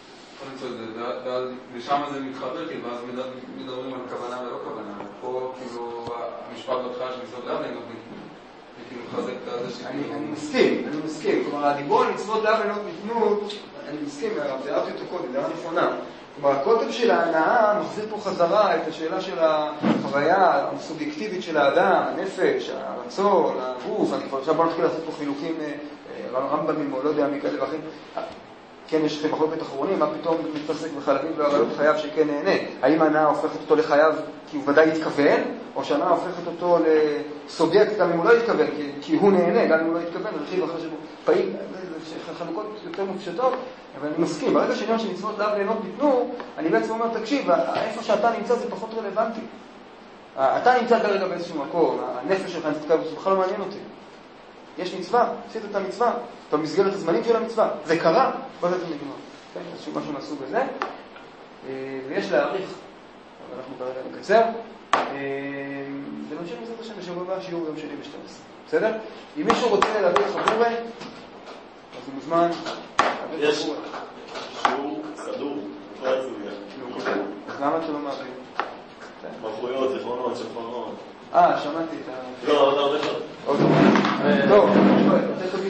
ושם זה מתחבר, ואז מדברים על כוונה ולא כוונה. פה כאילו המשפט בהתחלה של מסוד לאב, כאילו מחזק את הזה ש... אני מסכים, אני מסכים. כלומר, הדיבור על מצוות לאו ליהנות מתנות, אני מסכים, תיארתי אותו קודם, זה היה נכונה. כלומר, הקוטב של ההנאה מחזיר פה חזרה את השאלה של החוויה הסובייקטיבית של האדם, הנפש, הרצון, הגוף. אני כבר עכשיו בוא נתחיל לעשות פה חילוקים רמב"מים או לא יודע מי כאלה ואחרים. כן, יש לכם מחלוקת אחרונים, מה פתאום מתעסק בחלקים והרעיות חייו שכן נהנה? האם ההנאה הופכת אותו לחייו כי הוא ודאי התכוון, או שההנאה הופכת אותו לסובייקט גם אם הוא לא התכוון, כי, כי הוא נהנה, גם אם הוא לא התכוון, רכיב אחר שבו פעיל, זה חלוקות יותר מופשטות, אבל אני מסכים. ברגע שעניין שמצוות לאו ליהנות ניתנו, אני בעצם אומר, תקשיב, איפה שאתה נמצא זה פחות רלוונטי. אתה נמצא כרגע באיזשהו מקום, הנפש שלך נתקע, זה בכלל לא מעניין אותי. יש מצווה, עשית את המצווה, במסגרת הזמנים של המצווה. זה קרה, בוא נתן נגמר. כן, איזשהו משהו מהסוג הזה. ויש להעריך, אבל אנחנו כרגע נקצר. ונמשיך מזה השם בשבוע הבא, שיעור ביום שני ב-שתים עשרה. בסדר? אם מישהו רוצה להביא חבורה, אז הוא מוזמן. יש שיעור סדור, לא עצמיה. אז למה אתה לא מעביר? מלכויות, זיכרונות, שפרות. אה, שמעתי את ה... לא, עוד הרבה שעות. עוד הרבה. טוב, אני שואל,